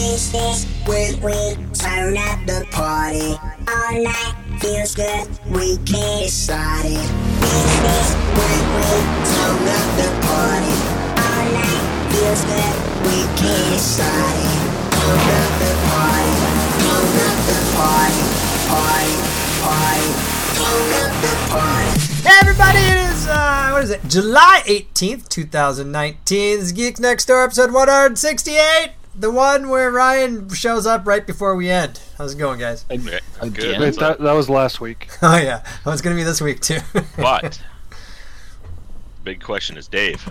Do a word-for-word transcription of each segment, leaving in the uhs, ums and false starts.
This is when we turn up the party. All night feels good, we can't decide it. This is when we turn up the party. All night feels good, we can't decide it. Turn up the party, turn up the party, party, party, turn up the party. Hey everybody, it is, uh, what is it, July eighteenth, twenty nineteen. This is Geeks Next Door, episode one sixty-eight. The one where Ryan shows up right before we end. How's it going, guys? Okay. Good. Wait, that, that was last week. Oh, yeah. Well, it's going to be this week, too. But, big question is, Dave,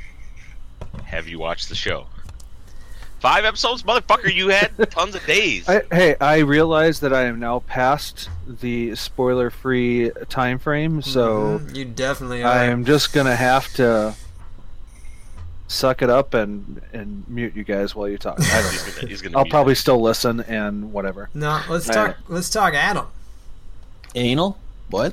have you watched the show? Five episodes? Motherfucker, you had tons of days. I, hey, I realize that I am now past the spoiler-free time frame, so Mm-hmm. You definitely are. I am just going to have to suck it up and, and mute you guys while you talk. I don't He's know. gonna, he's gonna I'll mute probably it. still listen and whatever. No, let's I- talk, let's talk Adam. Anal? What?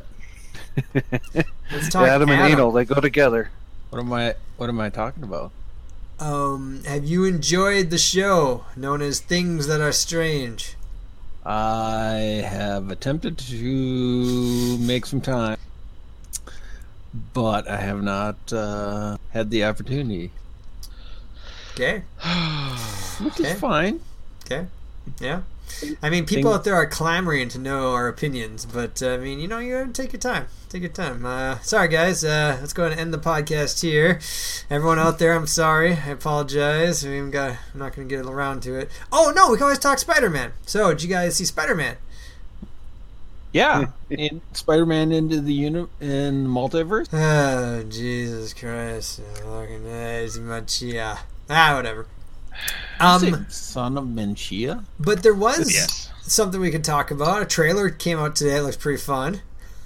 Let's talk Adam and anal, they go together. What am I? What am I talking about? Um, have you enjoyed the show known as Things That Are Strange? I have attempted to make some time, but I have not uh, had the opportunity, Okay. which Okay. is fine. Okay. Yeah. I mean, people Thing- out there are clamoring to know our opinions, but uh, I mean, you know, you gotta take your time. Take your time. Uh, sorry, guys. Uh, let's go ahead and end the podcast here. Everyone out there, I'm sorry. I apologize. We haven't got. I'm not gonna get around to it. Oh no, we can always talk Spider-Man. So, did you guys see Spider-Man? Yeah, in Spider-Man into the uni- in the multiverse. Oh Jesus Christ! Fucking eyes, Machia. Ah, whatever. Um, Um, son of Menchia. but there was Yes, something we could talk about. A trailer came out today. It looks pretty fun.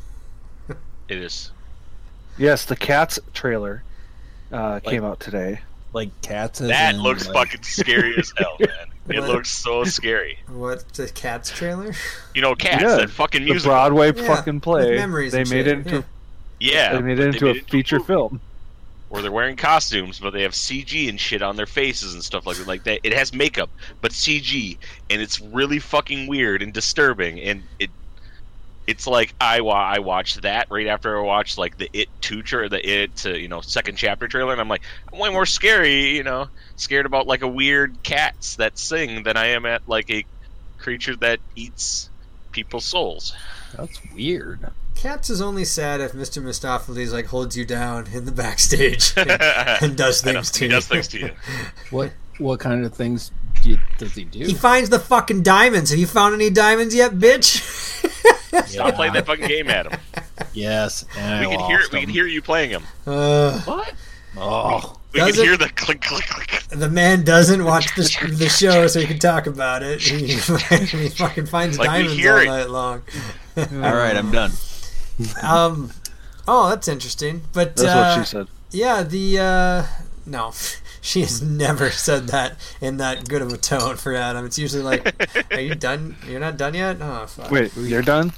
it is. Yes, the Cats trailer uh, came out today. Like cats. as That in, looks like- fucking scary as hell, man. It What? looks so scary. What, the Cats trailer? You know, Cats, Yeah, that fucking The music. Broadway Yeah, fucking play. with memories They and made shit, it into Yeah, they made but it into a made feature movie film. where they're wearing costumes, but they have C G and shit on their faces and stuff like that. Like that, it has makeup, but C G, and it's really fucking weird and disturbing. And it, it's like I wa- I watched that right after I watched like the It two trailer, the It uh, you know second chapter trailer, and I'm like, I'm way more scary, you know, scared about like a weird cats that sing than I am at like a creature that eats people's souls. That's weird. Cats is only sad if Mister Mistopheles like holds you down in the backstage and, and does I know, things to he you. does things to you. What what kind of things do you, does he do? He finds the fucking diamonds. Have you found any diamonds yet, bitch? Stop playing that fucking game, Adam. Yes, and We I can hear lost we can him. hear you playing him. Uh, What? Oh, We can Does it- hear the click click click. the man doesn't watch the, the show so he can talk about it. He, he fucking finds Like we diamonds hear all it. night long. all right, I'm done. Um, oh, that's interesting. But That's uh, what she said. yeah, the uh, no, she has never said that in that good of a tone for Adam. It's usually like, "Are you done? You're not done yet?" Oh, fuck. Wait, you're done?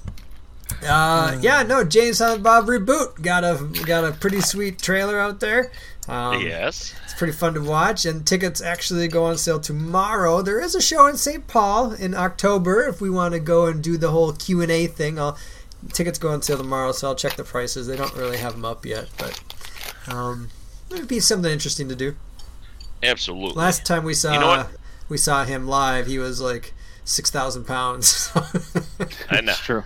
Uh, yeah, no, Jay and Silent Bob reboot got a got a pretty sweet trailer out there. Um, Yes. It's pretty fun to watch, and tickets actually go on sale tomorrow. There is a show in Saint Paul in October if we want to go and do the whole Q and A thing. I'll tickets go on sale tomorrow, so I'll check the prices. They don't really have them up yet, but um, it'd be something interesting to do. Absolutely. Last time we saw You know what? we saw him live, he was like six thousand pounds. I know. It's true.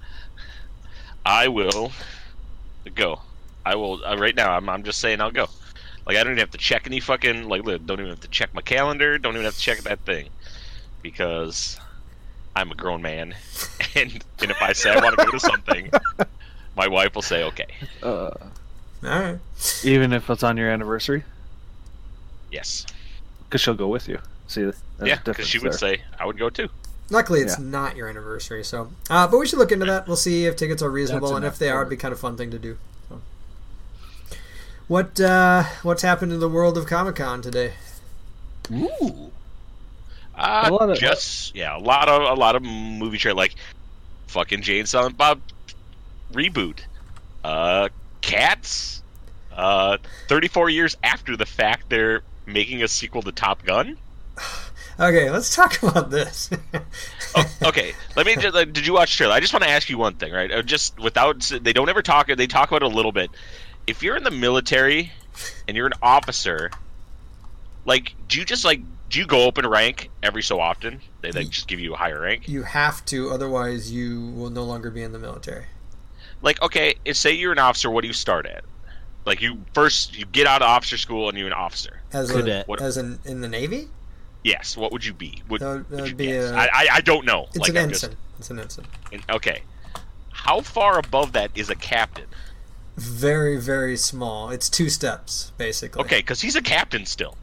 I will go. I will uh, right now. I'm, I'm just saying I'll go. Like I don't even have to check any fucking like. Don't even have to check my calendar. Don't even have to check that thing because I'm a grown man, and and if I say I want to go to something, my wife will say okay. Uh, All right. even if it's on your anniversary, Yes. because she'll go with you. See, there's a Yeah, because difference she would there. say I would go too. Luckily, it's Yeah. not your anniversary, so. Uh, but we should look into that. We'll see if tickets are reasonable, That's and enough if they are, for it'd be kind of fun thing to do. So. What uh, what's happened in the world of Comic Con today? Ooh. Uh, A lot of- just yeah, a lot of a lot of movie trailer like fucking Jay and Silent Bob reboot, uh, Cats, uh, thirty-four years after the fact they're making a sequel to Top Gun. Okay, let's talk about this. Oh, okay, let me. Just, like, did you watch the trailer? I just want to ask you one thing, right? Uh, Just without, they don't ever talk. They talk about it a little bit. If you're in the military and you're an officer, like, do you just like, do you go up in rank every so often? They like just give you a higher rank. You have to, otherwise you will no longer be in the military. Like, okay, if, say you're an officer, what do you start at? Like, you first you get out of officer school and you're an officer. As a, Cadet. What- as in in the Navy, Yes, what would you be? Would, that would, that would would you be guess? a. I, I I don't know. it's like, an I'm just- ensign. It's an ensign. okay, how far above that is a captain? Very very small. It's two steps basically. Okay, because he's a captain still.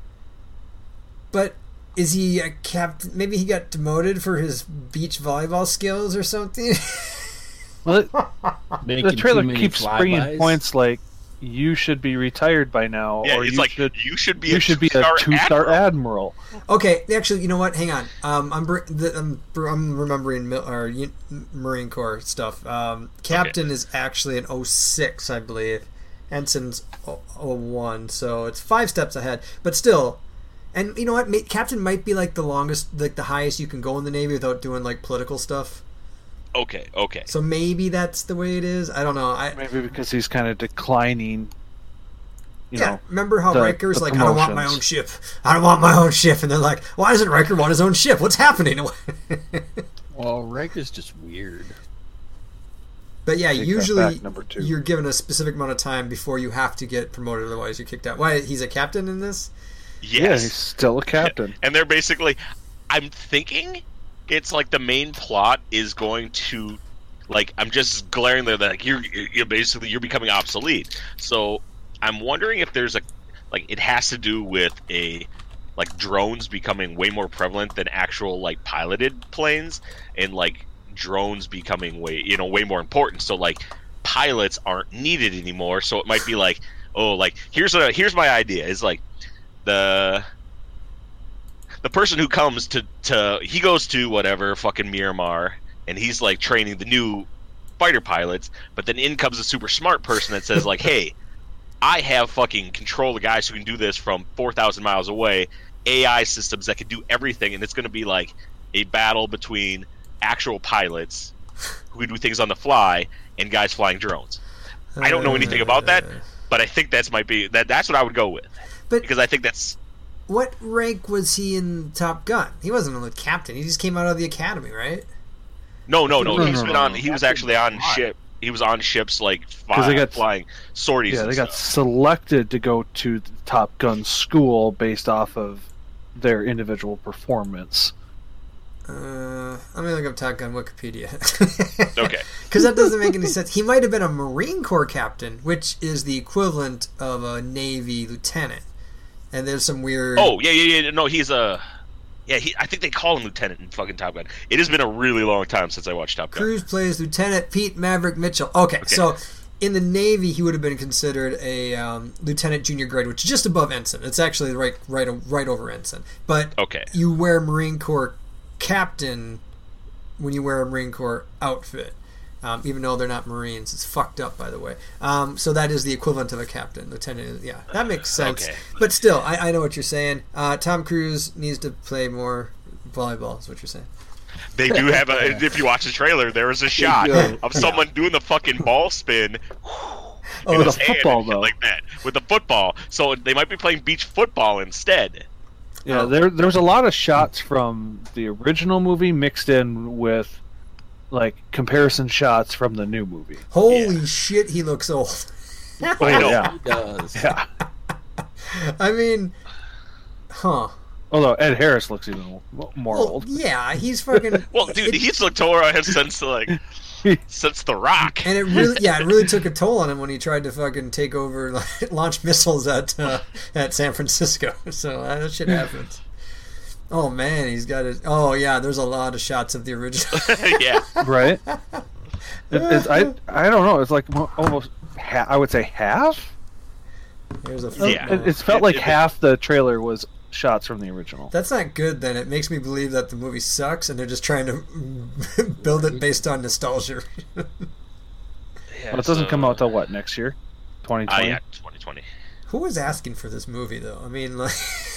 But is he a captain? Maybe he got demoted for his beach volleyball skills or something. Well, it, Making the trailer too many keeps bringing flybys. points like you should be retired by now, Yeah, or it's you like should you should be you a should be a two-star two-star admiral. admiral. Okay, actually, you know what? Hang on. Um, I'm br- the, I'm, br- I'm remembering mil- or U- Marine Corps stuff. Um, Captain is actually an oh six, I believe. Ensign's oh one, so it's five steps ahead. But still, and you know what? Ma- Captain might be like the longest, like the highest you can go in the Navy without doing like political stuff. Okay, okay. So maybe that's the way it is. I don't know. I Maybe because he's kind of declining. You yeah. know, Remember how the- Riker's the like, I don't want my promotions. own ship. I don't want my own ship, and they're like, why doesn't Riker want his own ship? What's happening? Well, Riker's just weird. But yeah, Take that usually back, number two. you're given a specific amount of time before you have to get promoted, otherwise you're kicked out. Why? He's a captain in this? Yes. yeah, he's still a captain. And they're basically, I'm thinking it's like the main plot is going to, like, I'm just glaring there that like, you're you're basically you're becoming obsolete. So I'm wondering if there's a, like, it has to do with a, like, drones becoming way more prevalent than actual like piloted planes, and like drones becoming way you know way more important. So like pilots aren't needed anymore. So it might be like, oh, like here's a here's my idea is like the the person who comes to to he goes to whatever fucking Miramar, and he's like training the new fighter pilots, but then in comes a super smart person that says like, hey, I have fucking control of guys who can do this from four thousand miles away, A I systems that can do everything, and it's going to be like a battle between actual pilots who can do things on the fly and guys flying drones. I don't know anything about that, but I think that's might be that that's what I would go with. But Because I think that's what rank was he in Top Gun? He wasn't a captain. He just came out of the academy, right? no, no, no. No, He's no, been no, on. no. He was actually on ship. He was on ships like fly, they got- flying sorties. Yeah, and they got stuff. selected to go to the Top Gun school based off of their individual performance. Uh, let me look up Top Gun Wikipedia. Okay. Because that doesn't make any sense. He might have been a Marine Corps captain, which is the equivalent of a Navy lieutenant. And there's some weird. Oh yeah, yeah, yeah. No, he's a. Yeah, he. I think they call him lieutenant in fucking Top Gun. It has been a really long time since I watched Top Gun. Cruise plays Lieutenant Pete Maverick Mitchell. Okay, Okay. so in the Navy, he would have been considered a um, lieutenant junior grade, which is just above ensign. It's actually right, right, right over ensign. But Okay. you wear Marine Corps captain when you wear a Marine Corps outfit, um, even though they're not Marines. It's fucked up, by the way. Um, so that is the equivalent of a captain, lieutenant. Yeah, that makes sense. Okay. But still, I, I know what you're saying. Uh, Tom Cruise needs to play more volleyball. Is what you're saying. They do have a. If you watch the trailer, there is a shot do. of someone doing the fucking ball spin. Oh, in with his a hand football, and shit though. like that with the football. So they might be playing beach football instead. Yeah, Oh. there there's a lot of shots from the original movie mixed in with like comparison shots from the new movie. Holy Yeah. shit, he looks old. Oh, I know. yeah, He does. yeah. I mean, huh. Although Ed Harris looks even more Well, old. yeah, he's fucking. Well, dude, he's looked over since like since The Rock. And it really, yeah, it really took a toll on him when he tried to fucking take over, like, launch missiles at uh, at San Francisco. So uh, that shit happens. Oh man, he's got it. Oh yeah, there's a lot of shots of the original. Yeah. Right? It, it's, I I don't know. It's like mo- almost ha- I would say half. There's a. Yeah. It, it's felt It- like it- half the trailer was shots from the original. That's not good. Then it makes me believe that the movie sucks, and they're just trying to build it based on nostalgia. Yeah, Well, it doesn't so- come out till what next year? twenty Ah, twenty. yeah, twenty twenty. Who was asking for this movie though? I mean, like.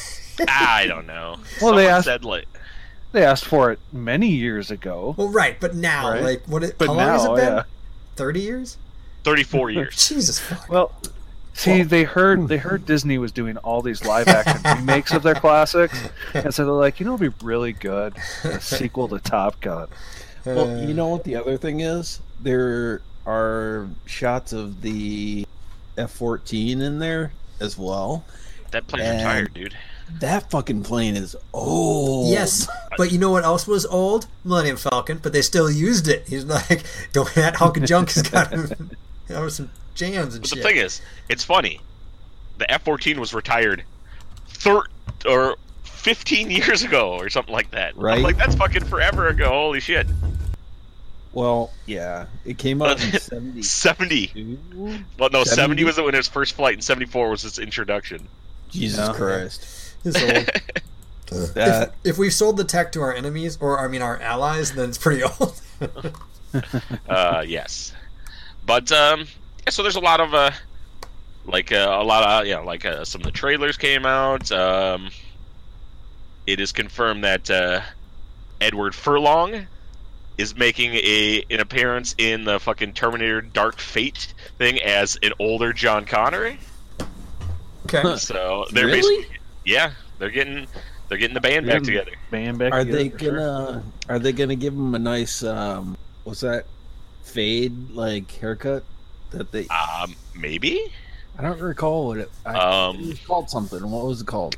I don't know. Well, Someone they asked- said like They asked for it many years ago. Well, right, but now, Right. like, what? It, But how long has it now, been? yeah. Thirty years? thirty-four years. Jesus fuck. Well, see, Well- they heard they heard Disney was doing all these live action remakes of their classics, and so they're like, you know, it'd be really good a sequel to Top Gun. Well, you know what the other thing is? There are shots of the F fourteen in there as well. That plane's And- retired, dude. That fucking plane is old. Yes, but you know what else was old? Millennium Falcon, but they still used it. He's like, don't that hunk of junk has got him. There were some jams and But shit. the thing is, it's funny. The F fourteen was retired thir- or fifteen years ago or something like that. Right. I'm like, that's fucking forever ago. Holy shit. Well, yeah. It came out in seventy. seventy-two. Well, no, seventy, seventy was when his first flight, and seventy-four was its introduction. Jesus Yeah. Christ. It's old. That, if, if we've sold the tech to our enemies, or I mean our allies, then it's pretty old. uh, yes. But, um, yeah, so there's a lot of, uh, like, uh, a lot of, you know, like, uh, some of the trailers came out. Um, it is confirmed that, uh, Edward Furlong is making a an appearance in the fucking Terminator Dark Fate thing as an older John Connery. Okay. So they're Really? basically, yeah, they're getting they're getting the band back Getting- together. Band back are together they for sure. gonna are they gonna give him a nice um what's that fade like haircut that they Um, maybe. I don't recall what it, I, Um, it was called something. What was it called?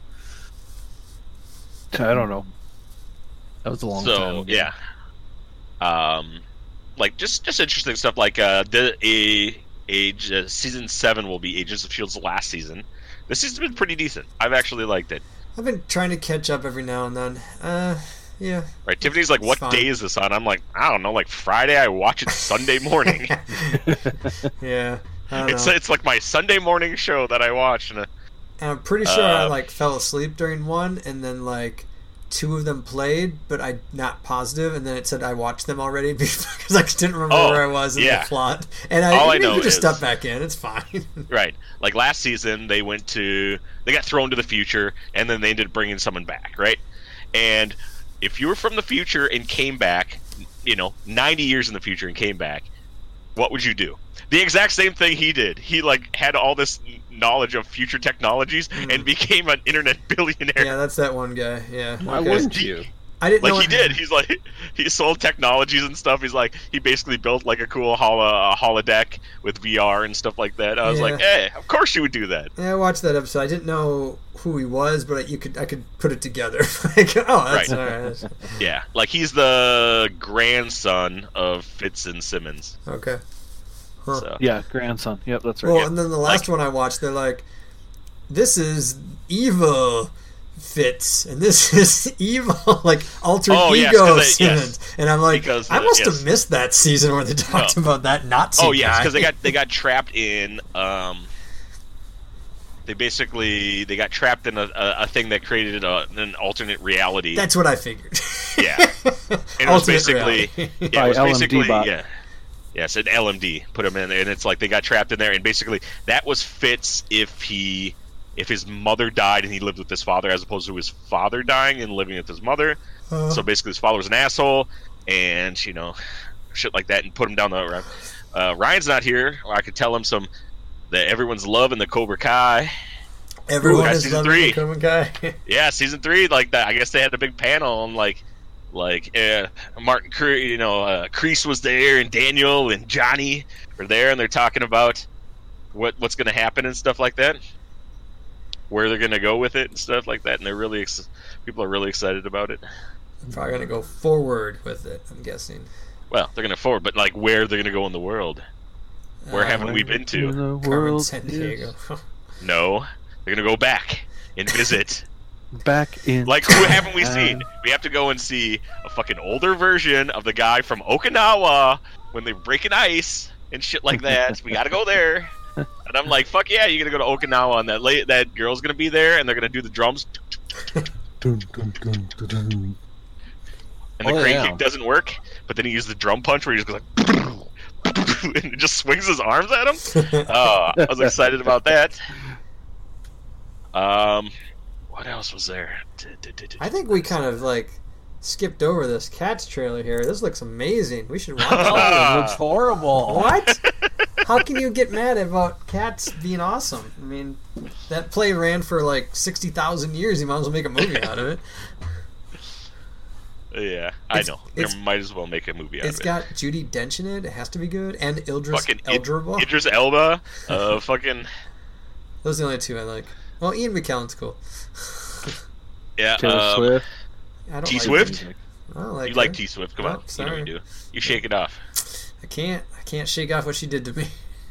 I don't know. That was a long time So ago. yeah, um, like just just interesting stuff. Like uh, the a age uh, season seven will be Agents of Shield's last season. This season's been pretty decent. I've actually liked it. I've been trying to catch up every now and then. Uh, yeah. Right? Tiffany's like, It's "What fine. day is this on?" I'm like, "I don't know. Like Friday. I watch it Sunday morning. Yeah. I don't it's know. it's like my Sunday morning show that I watch." And uh, And I'm pretty sure I Uh, like fell asleep during one, and then like two of them played, but I'm not positive. And then it said I watched them already because I just didn't remember Oh, where I was in yeah. the plot. And I, All I you know can just is- step back in. It's fine. right, like last season, they went to they got thrown to the future, and then they ended up bringing someone back, right? And if you were from the future and came back, you know, ninety years in the future and came back, what would you do? The exact same thing he did. He like had all this knowledge of future technologies and became an internet billionaire. Yeah, that's that one guy. Yeah. Why okay. wouldn't you? I didn't Like know he it- did. He's like he sold technologies and stuff. He's like he basically built like a cool holo a holodeck with V R and stuff like that. I was like, Yeah. hey, of course you would do that. Yeah, I watched that episode. I didn't know who he was, but you could I could put it together. Like, oh, that's Right. all right. That's- Yeah, like he's the grandson of Fitz and Simmons. Okay. Huh. So Yeah, grandson. Yep, that's right. Well, Yeah. and then the last one I watched, they're like, "This is evil Fitz, and this is evil like alter Oh, yes, ego 'cause they- yes. Simmons." And I'm like, Because, I uh, must yes. have missed that season where they talked Oh. about that Nazi oh yes, guy. because they got they got trapped in um. They basically they got trapped in a, a, a thing that created a, an alternate reality. That's what I figured. Yeah. And it was Alternate basically reality. yeah, By it was L M D basically bot. yeah. Yes, an L M D put him in there, and it's like they got trapped in there, and basically that was Fitz if he, if his mother died and he lived with his father, as opposed to his father dying and living with his mother. Uh, So basically, his father was an asshole, and you know, shit like that, and put him down the. Uh, Ryan's not here. Or I could tell him some that everyone's loving the Cobra Kai. everyone Ooh, is season loving three. the Cobra Kai. Yeah, season three, like that. I guess they had a big panel and like, like uh, Martin, Cre- you know, uh, Kreese was there, and Daniel and Johnny were there, and they're talking about what what's going to happen and stuff like that, where they're going to go with it and stuff like that, and they're really ex- people are really excited about it. I'm probably gonna go forward with it. I'm guessing. Well, they're going to forward, but like where they're going to go in the world? Where Uh, haven't we been to? In the Carmen world San is Diego. No, they're going to go back and visit. back in. Like, who haven't we time. seen? We have to go and see a fucking older version of the guy from Okinawa when they're breaking ice and shit like that. We gotta go there. And I'm like, fuck yeah, you're gonna go to Okinawa, and that la- that girl's gonna be there, and they're gonna do the drums, and the Oh, crane yeah. kick doesn't work, but then he uses the drum punch where he just goes like, and it just swings his arms at him. Oh, I was excited about that. Um, what what else was there? I think we kind of like skipped over this Cats trailer here. This looks amazing. We should watch it. Oh, it looks horrible. What? How can you get mad about Cats being awesome? I mean, that play ran for like sixty thousand years. You might as well make a movie out of it. Yeah, I It's- know. it's- There might as well make a movie out It's of it. got Judi Dench in it. It has to be good. And Idris Fucking Id- Elba. Idris Elba. Uh, fucking Those are the only two I like. Well, Ian McKellen's cool. yeah. Taylor um, Swift. I don't T like Swift? her. I don't like You her. like T Swift? Come Oh, on, you know sorry. you do. You shake it off. I can't. I can't shake off what she did to me.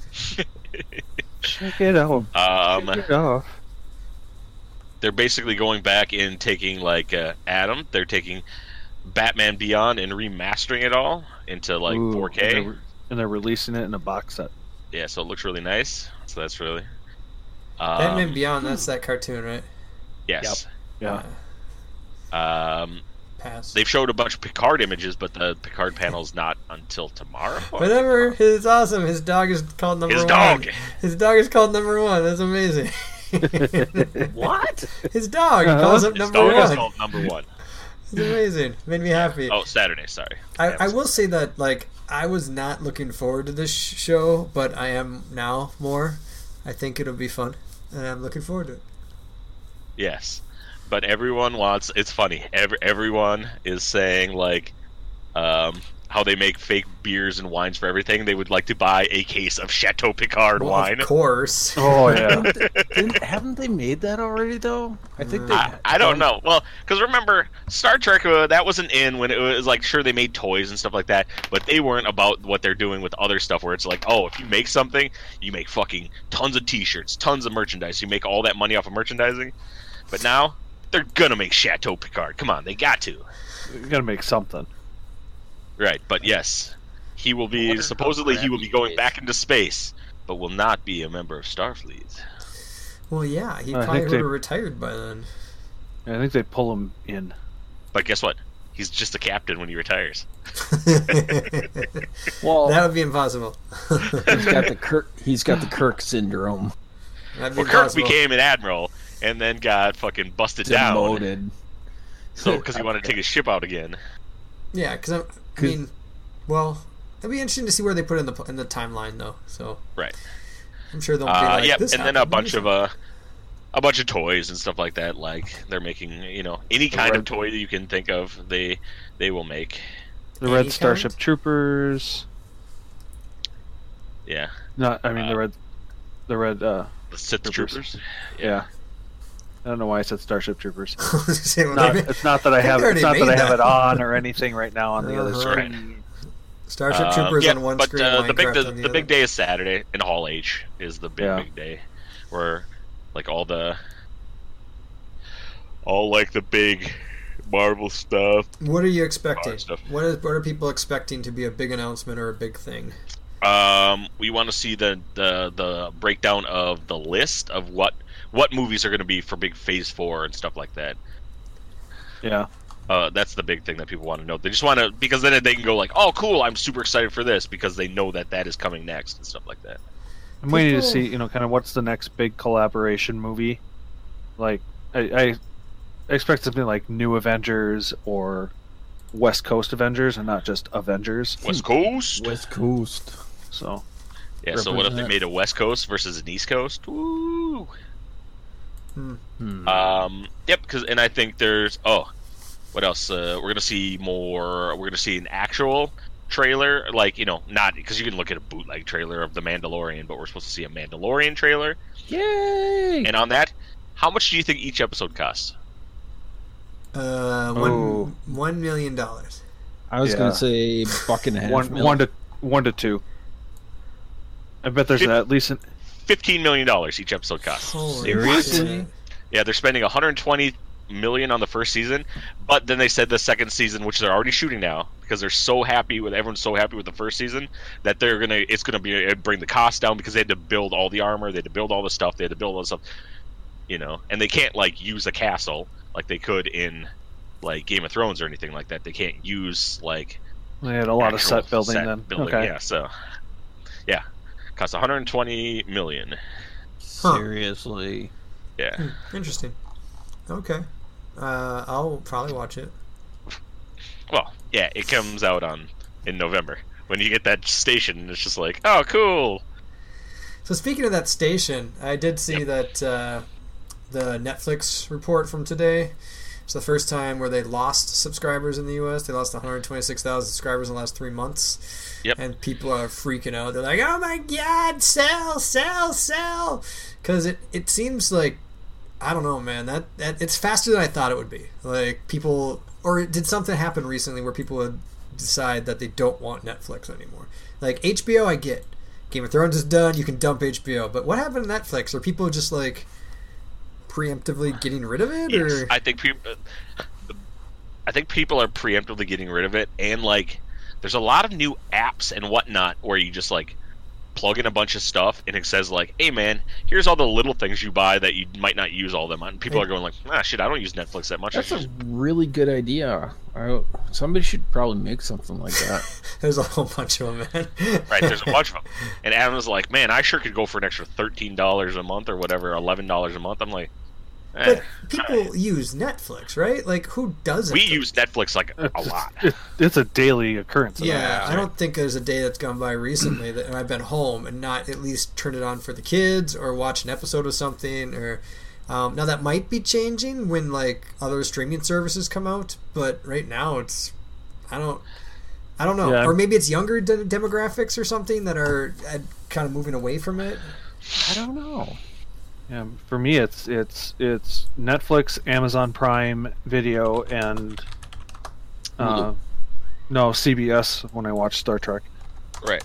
Check it out. Um, Check it out. they're basically going back and taking like uh, Adam. They're taking Batman Beyond and remastering it all into like Ooh, four And K. they're, and they're releasing it in a box set. Yeah, so it looks really nice. So that's really. Um, Batman Beyond. That's that cartoon, right? Yes. Yeah. Um, Pass. they've showed a bunch of Picard images, but the Picard panel's not until tomorrow. Whatever. It's awesome. His dog is called number His one. dog. His dog is called number one. That's amazing. What? His dog. He Uh-huh. calls up His number dog is one. called number one. It's amazing. Made me happy. Oh, Saturday. Sorry. I, Yeah, I will say that, like, I was not looking forward to this sh- show, but I am now more. I think it'll be fun, and I'm looking forward to it. Yes, but everyone wants. It's funny. Every, everyone is saying like, um, how they make fake beers and wines for everything. They would like to buy a case of Chateau Picard Well, wine. of course. Oh yeah. Didn't, haven't they made that already though? I think they. I, I don't know. Well, because remember, Star Trek, uh, that wasn't in when it was like, sure, they made toys and stuff like that, but they weren't about what they're doing with other stuff where it's like, oh, if you make something, you make fucking tons of t-shirts, tons of merchandise. You make all that money off of merchandising. But now, they're gonna make Chateau Picard. Come on, they got to. You gotta make something. Right, but yes, he will I be, wonder how supposedly he will be crappy going it back is. into space, but will not be a member of Starfleet. Well, yeah, he I probably think would they- have retired by then. I think they pull him in. But guess what? He's just a captain when he retires. Well, That would be impossible. he's got the Kirk. He's got the Kirk syndrome. That'd be Well, Kirk impossible. became an admiral and then got fucking busted down. Demoted. So, because he wanted to take his ship out again. Yeah, because I, I mean, well, it'd be interesting to see where they put it in the in the timeline, though. So Right. I'm sure they'll be Uh, like, yep, this and then a happened, bunch this of uh, a bunch of toys and stuff like that. Like they're making, you know, any The kind of red- toy that you can think of, they they will make. The Any Red kind? Starship Troopers. Yeah, Not, I mean Uh, the red, the red. uh the Sith Troopers. troopers. Yeah. I don't know why I said Starship Troopers. Say, well, Not, they- it's not that I I think have. they It's not already that I made have that. it on or anything right now on the other Uh-huh. screen. Starship Um, Troopers yeah, on one but screen, uh, the big Minecraft the, on the, the other. big day is Saturday, and Hall H is the big Yeah. big day, where like all the all like the big Marvel stuff. What are you expecting? stuff. What is what are people expecting to be a big announcement or a big thing? Um, we want to see the, the the breakdown of the list of what what movies are going to be for big Phase Four and stuff like that. Yeah. Uh, that's the big thing that people want to know. They just want to, because then they can go like, "Oh, cool! I'm super excited for this," because they know that that is coming next and stuff like that. I'm waiting to People- see, you know, kind of what's the next big collaboration movie. Like, I, I expect something like New Avengers or West Coast Avengers, and not just Avengers. West Coast. West Coast. So, Yeah. So what if they Represent. made a West Coast versus an East Coast? Woo. Hmm. Um. Yep. Because and I think there's oh, what else? Uh, we're gonna see more. We're gonna see an actual trailer, like you know, not because you can look at a bootleg trailer of the Mandalorian, but we're supposed to see a Mandalorian trailer. Yay! And on that, how much do you think each episode costs? Uh, one Oh. one million dollars. I was Yeah. gonna say buck and a half. one mil. one to one to two. I bet there's Fif- at least an, Fifteen million dollars each episode costs. Holy Seriously? shit. Yeah, they're spending one hundred twenty million on the first season, but then they said the second season, which they're already shooting now, because they're so happy with everyone's so happy with the first season that they're gonna it's gonna be uh, bring the cost down because they had to build all the armor, they had to build all the stuff, they had to build all the stuff, you know, and they can't like use a castle like they could in like Game of Thrones or anything like that. They can't use like they had a lot of actual set building set then. building, Okay. yeah. So yeah, costs one hundred twenty million. Huh. Seriously. Yeah. Interesting. Okay. Uh, I'll probably watch it. Well, yeah, it comes out on in November. When you get that station, it's just like, oh, cool. So speaking of that station, I did see Yep. that uh, the Netflix report from today. It's the first time where they lost subscribers in the U S. They lost one hundred twenty-six thousand subscribers in the last three months. Yep. And people are freaking out. They're like, oh my God, sell, sell, sell. Because it, it seems like, I don't know, man, that, that it's faster than I thought it would be. Like, people, or did something happen recently where people would decide that they don't want Netflix anymore? Like, H B O, I get. Game of Thrones is done, you can dump H B O. But what happened to Netflix? Are people just, like, preemptively getting rid of it? Yes, Or I think people. I think people are preemptively getting rid of it, and like, there's a lot of new apps and whatnot where you just like plug in a bunch of stuff, and it says like, "Hey man, here's all the little things you buy that you might not use all them on." People are going like, "Ah, shit, I don't use Netflix that much." I That's a just- really good idea. I, somebody should probably make something like that. there's a whole bunch of them, man. Right, there's a bunch of them, and Adam was like, "Man, I sure could go for an extra thirteen dollars a month or whatever, eleven dollars a month." I'm like, eh. But people use Netflix, right? Like, who doesn't? We use Netflix like a It's- lot. It, it's a daily occurrence. Yeah, I don't think there's a day that's gone by recently that I've been home and not at least turned it on for the kids or watch an episode of something. Or um, now that might be changing when like other streaming services come out, but right now it's I don't I don't know, Yeah. or maybe it's younger de- demographics or something that are uh, kind of moving away from it. I don't know. Yeah, for me, it's it's it's Netflix, Amazon Prime Video, and uh, Hulu. no C B S when I watch Star Trek Right.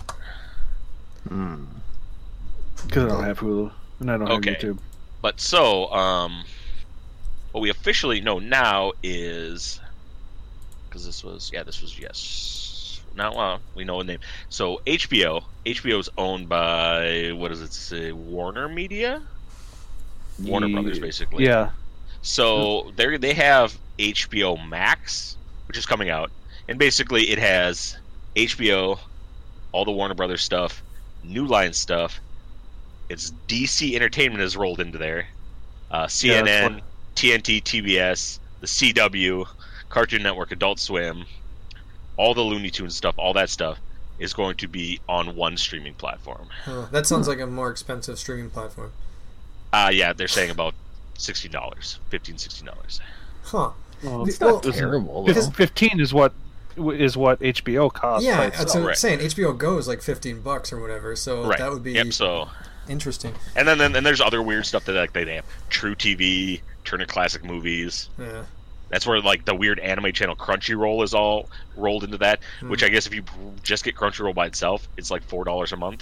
Hmm. because I don't have Hulu and I don't Okay. have YouTube. But so, um, what we officially know now is because this was yeah, this was yes. Now, well, we know a name. So H B O, H B O is owned by what does it say? Warner Media, Warner Ye- Brothers, basically. Yeah, So they they have H B O Max, which is coming out, and basically it has H B O, all the Warner Brothers stuff, New Line stuff. It's D C Entertainment is rolled into there, uh, C N N, Yeah, that's T N T, T B S, the C W, Cartoon Network, Adult Swim, all the Looney Tunes stuff, all that stuff is going to be on one streaming platform. Huh, that sounds like a more expensive streaming platform. Uh, yeah, they're saying about sixteen dollars, fifteen, sixteen dollars. Huh. well, It's Not Listen, terrible, fif- though. fifteen is what is what H B O costs. by Yeah, itself. that's what I'm Right. saying. H B O Go is like fifteen bucks or whatever, so Right. that would be Yep. So. interesting. And then, then, then there's other weird stuff that like they have True T V, Turner Classic Movies. Yeah. That's where like the weird anime channel Crunchyroll is all rolled into that. Hmm. Which I guess if you just get Crunchyroll by itself, it's like four dollars a month.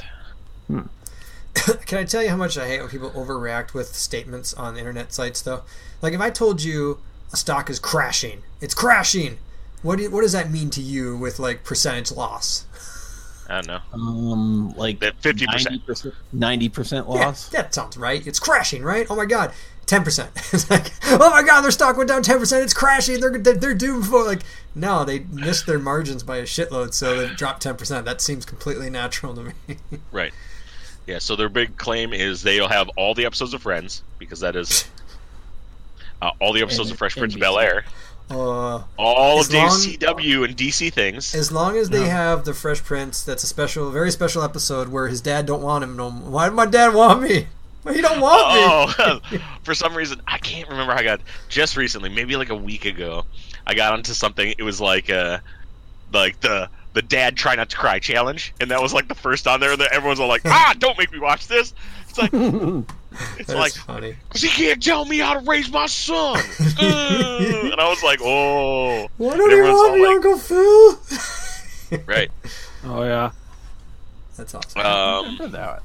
Can I tell you how much I hate when people overreact with statements on internet sites, though? Like, if I told you a stock is crashing, it's crashing. What do, what does that mean to you with like percentage loss? I don't know. Um, like That fifty percent. ninety percent, ninety percent loss. Yeah, that sounds right. It's crashing, right? Oh my god, ten percent. It's like, oh my god, their stock went down ten percent. It's crashing. They're they're, they're doomed for like. No, they missed their margins by a shitload, so they dropped ten percent. That seems completely natural to me. Right. Yeah. So their big claim is they'll have all the episodes of Friends because that is uh, all the episodes And- of Fresh and Prince of D C. Bel Air, Uh, all As of Dave's long- C W and D C things. As long as they No. have the Fresh Prince, that's a special, very special episode where his dad don't want him no more. Why did my dad want me? Well, he don't want me. Oh, for some reason I can't remember how I got just recently, maybe like a week ago. I got onto something. It was like uh, like the the dad try not to cry challenge, and that was like the first on there. That everyone's all like, ah, don't make me watch this. It's like it's That's like funny. because he can't tell me how to raise my son. Uh, and I was like, oh, Why don't you everyone's want all me, like- Uncle Phil? right. Oh yeah. That's awesome. Um, Remember that.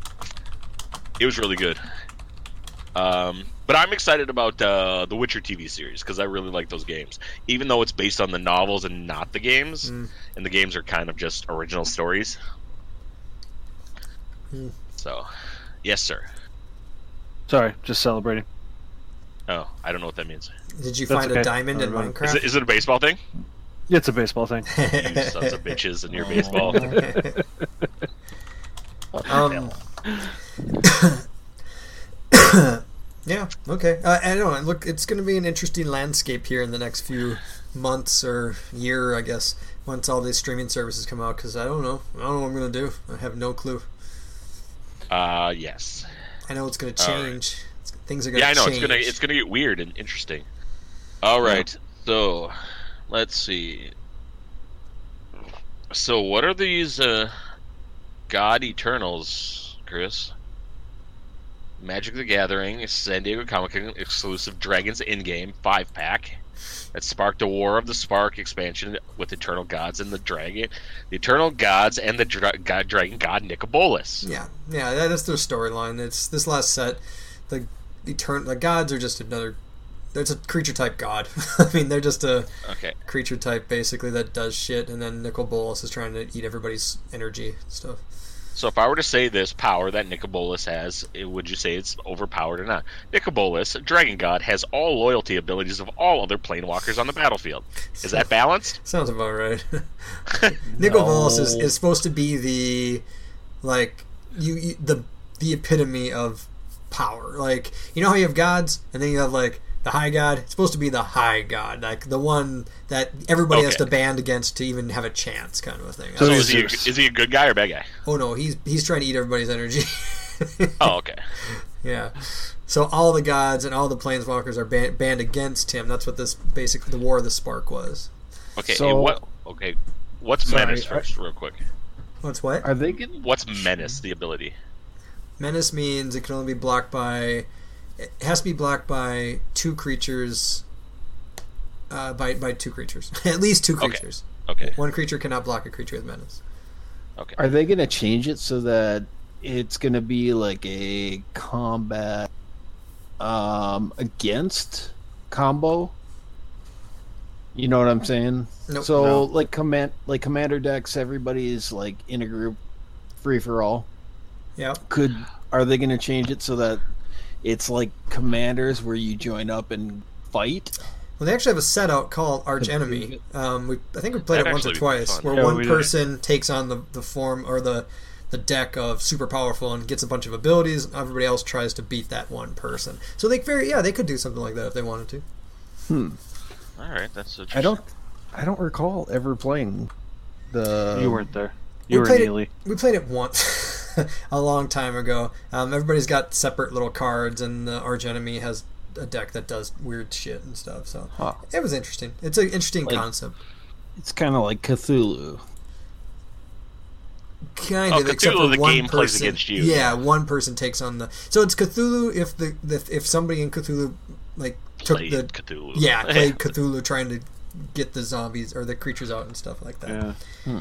it was really good. Um, but I'm excited about uh, the Witcher T V series because I really like those games, even though it's based on the novels and not the games, Mm. and the games are kind of just original stories. Hmm. So, yes, sir. Sorry, just celebrating. Oh, I don't know what that means. Did you That's find okay. a diamond in Never mind. Is Minecraft? it, is it a baseball thing? It's a baseball thing. You sons of bitches and your Oh. baseball. um, Yeah. Okay. Uh, I don't know. Look, it's going to be an interesting landscape here in the next few months or year, I guess, once all these streaming services come out. Because I don't know. I don't know what I'm going to do. I have no clue. Uh, yes. I know it's going to All change. It's, things are going to Yeah, I know change. it's gonna it's gonna get weird and interesting. All right, so let's see. So what are these uh, God Eternals, Chris? Magic the Gathering, San Diego Comic-Con exclusive Dragons in-game five pack that sparked a War of the Spark expansion with Eternal Gods and the Dragon, the Eternal Gods and the dra- God Dragon God Nicobolus. Yeah. Yeah. that- That's their storyline. It's this last set. The etern- the gods are just another. There's a creature type god. I mean, they're just a Okay. creature type basically that does shit, and then Nicol Bolas is trying to eat everybody's energy and stuff. So if I were to say this power that Nicobolus has, it- would you say it's overpowered or not? Nicobolus, Dragon God, has all loyalty abilities of all other planewalkers on the battlefield. Is that balanced? Sounds about right. Nicol Bolas is, No. is supposed to be the like you, you the the epitome of power. Like, you know how you have gods and then you have like the high god? It's supposed to be the high god, like the one that everybody has Okay. to band against to even have a chance, kind of a thing. So So is he, a, Zeus. is he a good guy or a bad guy? Oh no, he's he's trying to eat everybody's energy. Oh, okay. Yeah. So all the gods and all the planeswalkers are ban- banned against him. That's what this basic the War of the Spark was. Okay, So- hey, what? Okay, what's Sorry, menace I- first, real quick? What's what? Are they getting? What's menace? The ability? Menace means it can only be blocked by. It has to be blocked by two creatures. Uh, by by two creatures, at least two Okay. creatures. Okay, One creature cannot block a creature with menace. okay. Are they gonna change it so that it's gonna be like a combat um against combo? You know what I'm saying? Nope. So No. like command like commander decks, everybody's like in a group, free for all. Yeah. Could are they gonna change it so that it's like commanders where you join up and fight? Well, they actually have a set out called Arch Enemy. Um, we I think we played That'd it once or actually be twice, fun. where Yeah, one we did. person takes on the, the form or the the deck of super powerful and gets a bunch of abilities. And everybody else tries to beat that one person. So they very yeah they could do something like that if they wanted to. Hmm. All right, that's interesting. I don't I don't recall ever playing the You weren't there. we You were played Neely. it. We played it once, a long time ago. Um, everybody's got separate little cards, and the Arch Enemy has a deck that does weird shit and stuff. So Huh. it was interesting. It's an interesting Like- concept, It's kind of like Cthulhu. kind Oh, of. except Cthulhu, for the one game plays person. against you. Yeah, one person takes on the. So it's Cthulhu if the if, if somebody in Cthulhu like took Played the Cthulhu. yeah played Cthulhu trying to get the zombies or the creatures out and stuff like that. Yeah.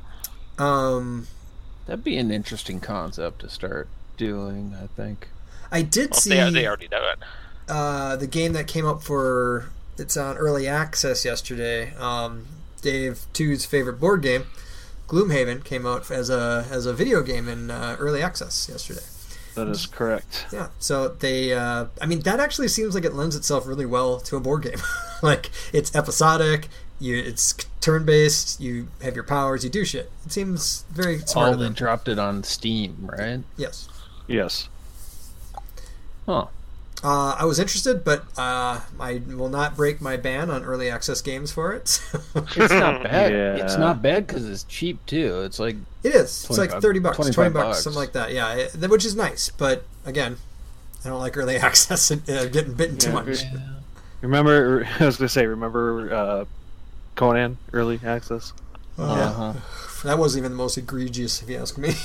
Um, That'd be an interesting concept to start doing, I think. I did Well, see. they, they already know it. uh, the game that came up for it's on early access yesterday. Um, Dave two's favorite board game, Gloomhaven, came out as a as a video game in uh, early access yesterday. That is correct. Yeah, so they, uh, I mean, that actually seems like it lends itself really well to a board game. Like it's episodic, you it's turn based, you have your powers, you do shit. It seems very smart Oh, of they them. dropped it on Steam, right? Yes. Yes. Huh. Uh, I was interested, but uh, I will not break my ban on early access games for it. It's not bad. Yeah. It's not bad because it's cheap too. It's like It is. It's like twenty-five thirty bucks, twenty twenty-five bucks, bucks. something like that. Yeah, it, which is nice. But again, I don't like early access and uh, getting bitten too Yeah. much. Remember, I was gonna say, remember uh, Conan early access? Uh, uh-huh. That wasn't even the most egregious, if you ask me.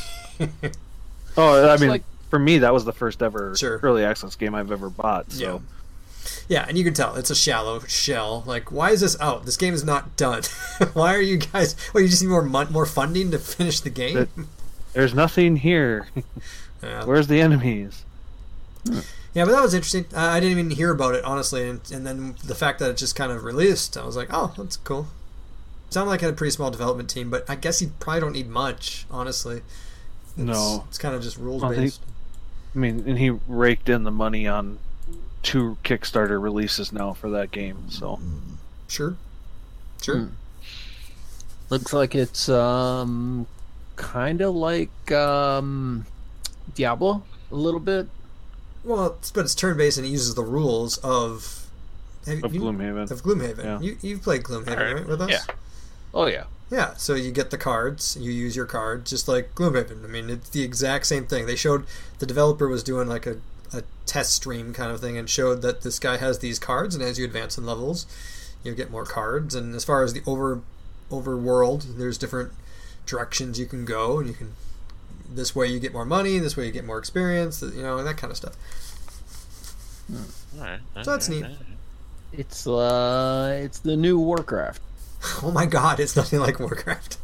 Oh, I mean, like- for me, that was the first ever Sure. early access game I've ever bought. So Yeah, and you can tell it's a shallow shell. Like, why is this out? This game is not done. Why are you guys? Well, you just need more mon- more funding to finish the game. That- there's nothing here. Yeah. Where's the enemies? Yeah, but that was interesting. Uh, I didn't even hear about it, honestly. And, and then the fact that it just kind of released, I was like, oh, that's cool. Sounded like it had a pretty small development team, but I guess you probably don't need much, honestly. It's, No. It's kind of just rules Well, they- based. I mean, and he raked in the money on two Kickstarter releases now for that game. So Sure. Sure. Hmm. Looks like it's um kind of like um Diablo a little bit. Well, it's, but it's turn-based and it uses the rules of... Have, Of you, Gloomhaven. Of Gloomhaven. Yeah. You, you've played Gloomhaven, Alright. right, with us? Yeah. Oh yeah. Yeah, so you get the cards, you use your cards, just like Gloomhaven. I mean, it's the exact same thing. They showed, the developer was doing like a, a test stream kind of thing and showed that this guy has these cards, and as you advance in levels, you get more cards. And as far as the over overworld, there's different directions you can go, and you can, this way you get more money, this way you get more experience, you know, and that kind of stuff. All right. So that's neat. It's uh, it's the new Warcraft. Oh my god, it's nothing like Warcraft.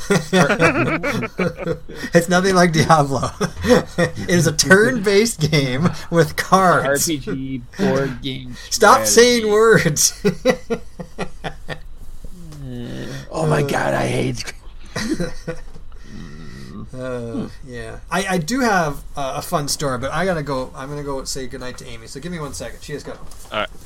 It's nothing like Diablo. It is a turn-based game with cards. R P G board game. Stop strategy. saying words. Oh my god, I hate. Uh, yeah, I, I do have uh, a fun story, but I gotta go. I'm gonna go say goodnight to Amy. So give me one second. She has got. All right.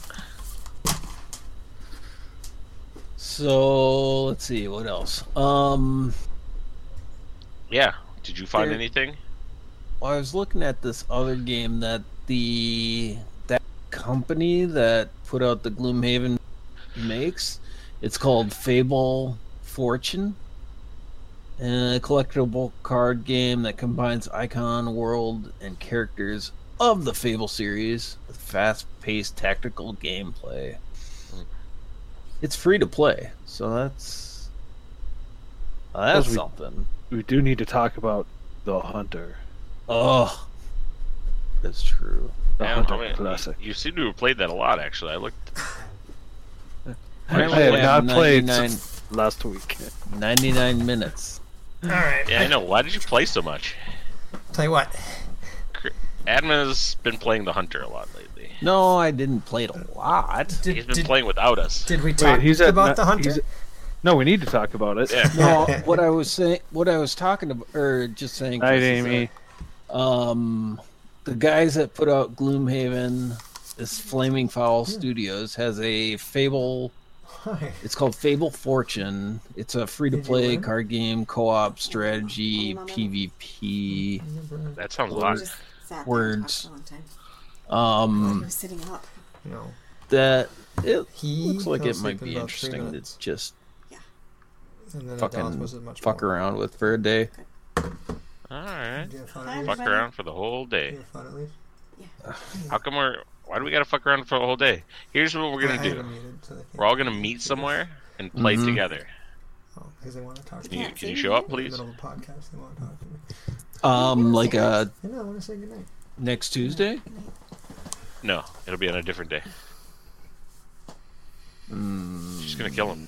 So let's see what else. Um, Yeah. Did you find There- anything? well, I was looking at this other game that the that company that put out the Gloomhaven makes. It's called Fable Fortune, a collectible card game that combines icon, world, and characters of the Fable series with fast-paced tactical gameplay. It's free to play, so that's uh, that's Those we- something. We do need to talk about the Hunter. Oh, that's true. The Yeah, Hunter I mean, Classic. You seem to have played that a lot, actually. I looked. I Apparently have they not have played ninety-nine since last week. ninety-nine minutes. All right. Yeah, I know. Why did you play so much? Tell you what. Adam has been playing the Hunter a lot lately. No, I didn't play it a lot. Did, He's been did, playing without us. did we talk Wait, he's at about ni- the Hunter? he's- No, we need to talk about it. Yeah. No, what I was saying, what I was talking about, or just saying, Night, Chris, is Amy. that, um, the guys that put out Gloomhaven, this Flaming Fowl Studios, has a Fable. Hi. It's called Fable Fortune. It's a free-to-play win? card game, co-op strategy, PvP. That sounds a We lot. just sat there and Words. talked for a long time. He Um, was sitting up. No. that it He looks like fell it might asleep in be about three interesting to minutes. just And then fucking Dallas wasn't much fuck more. around with for a day. Alright. Did you have fun Hi, at least? Fuck everybody. around for the whole Did you day. have fun at least? How come we're. Why do we gotta fuck around for the whole day? Here's what we're I gonna have do. them muted, so they can't- We're all gonna meet somewhere and play Mhm. together. Oh, because they want to talk to Can me. you, Can't can you see show me. up, In the please? middle of a podcast, they want to talk to me. Um, like uh, I know, I want to say goodnight. next Tuesday. No, it'll be on a different day. Mm, She's gonna kill him.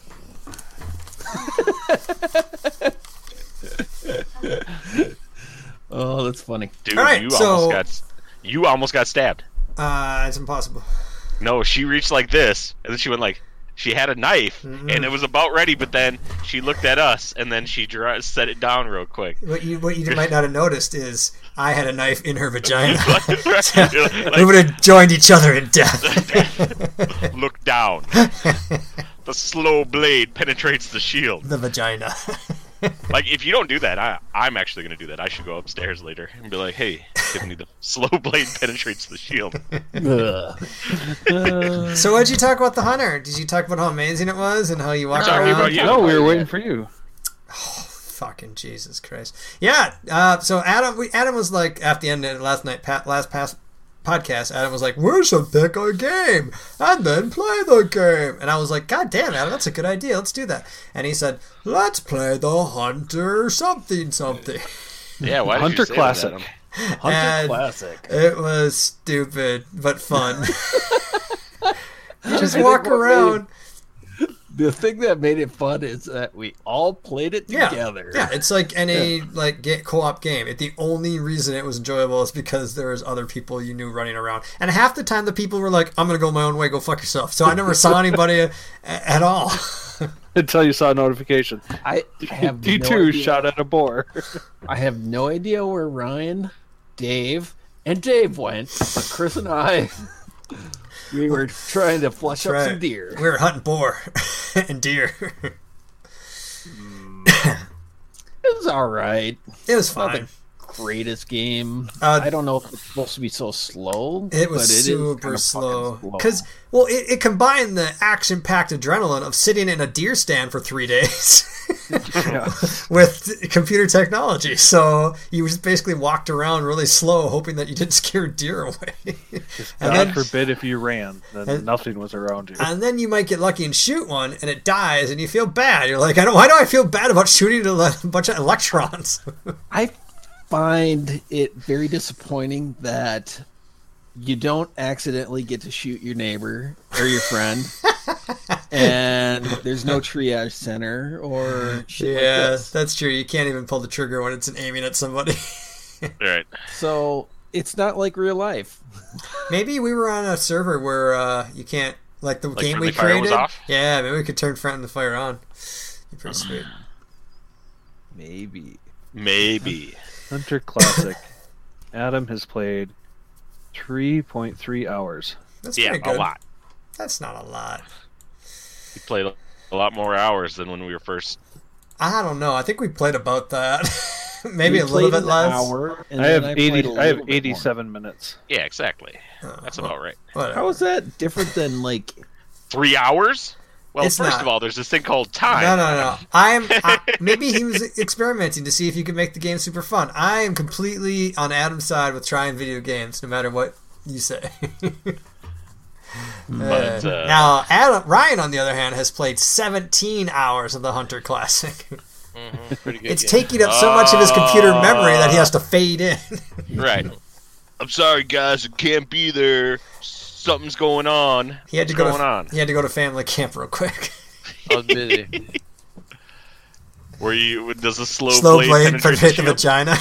oh, that's funny. Dude, All right, you so- almost got. You almost got stabbed. Uh, it's impossible. No, she reached like this, and then she went like. She had a knife, Mhm. and it was about ready, but then she looked at us, and then she dra- set it down real quick. What you what you might not have noticed is I had a knife in her vagina. Right, So like- we would have joined each other in death. Look down. The slow blade penetrates the shield. The vagina. Like, if you don't do that, I, I'm actually going to do that. I should go upstairs later and be like, hey, Tiffany, the slow blade penetrates the shield. Ugh. Uh, So what'd you talk about the Hunter? Did you talk about how amazing it was and how you walked No, around? about you. No, we were waiting for you. Fucking Jesus Christ! Yeah. Uh, so Adam, we, Adam was like at the end of last night, pa- last past podcast. Adam was like, "We should pick a game and then play the game." And I was like, "God damn, Adam, that's a good idea. Let's do that." And he said, "Let's play the Hunter something something." Yeah, why did Hunter you say Classic. That, Hunter And Classic. It was stupid but fun. You just I walk think what around. The thing that made it fun is that we all played it Yeah, together. yeah, it's like any like get co-op game. It, the only reason it was enjoyable is because there was other people you knew running around, and half the time the people were like, "I'm gonna go my own way, go fuck yourself." So I never saw anybody a- at all. Until you saw a notification. I have D no two idea. shot at a boar. I have no idea where Ryan, Dave, and Dave went, but Chris and I, we were trying to flush up Right. some deer. We were hunting boar and deer. It was all right. It was fine. Nothing greatest game. Uh, I don't know if it's supposed to be so slow. It was but it is super kinda slow fucking because, well, it, it combined the action-packed adrenaline of sitting in a deer stand for three days Yeah. with computer technology. So you just basically walked around really slow, hoping that you didn't scare deer away. and God then, forbid if you ran, then and- nothing was around you. and then you might get lucky and shoot one, and it dies, and you feel bad. You're like, I don't. Why do I feel bad about shooting a le- bunch of electrons? I find it very disappointing that you don't accidentally get to shoot your neighbor or your friend, and there's no triage center or shit like Yeah, this. that's true. You can't even pull the trigger when it's aiming at somebody. Right. So it's not like real life. Maybe we were on a server where uh, you can't, like the Like game we friendly fire was created. off? Yeah, maybe we could turn friendly fire on. Be pretty sweet. Maybe. Maybe. Hunter Classic. Adam has played three point three hours. That's Yeah, pretty a good. lot. That's not a lot. We played a lot more hours than when we were first. I don't know. I think we played about that. Maybe We a little played bit an less. hour, and I have then played eighty. a I have little bit more. eighty-seven minutes. Yeah, exactly. Oh, That's well, about right. whatever. How is that different than like? Three hours? Well, It's first not. of all, there's this thing called time. No, no, no. I am. I, maybe he was experimenting to see if you could make the game super fun. I am completely on Adam's side with trying video games, no matter what you say. But, Uh, uh, now, Adam, Ryan, on the other hand, has played seventeen hours of the Hunter Classic. Mhm, pretty good. It's game. taking up so much of his computer memory that he has to fade in. Right. I'm sorry, guys. I can't be there. Something's going on. He had to What's go going to, on? He had to go to family camp real quick. I was busy. Where you does a slow, Slow blade, blade penetrate penetrate the shield? vagina.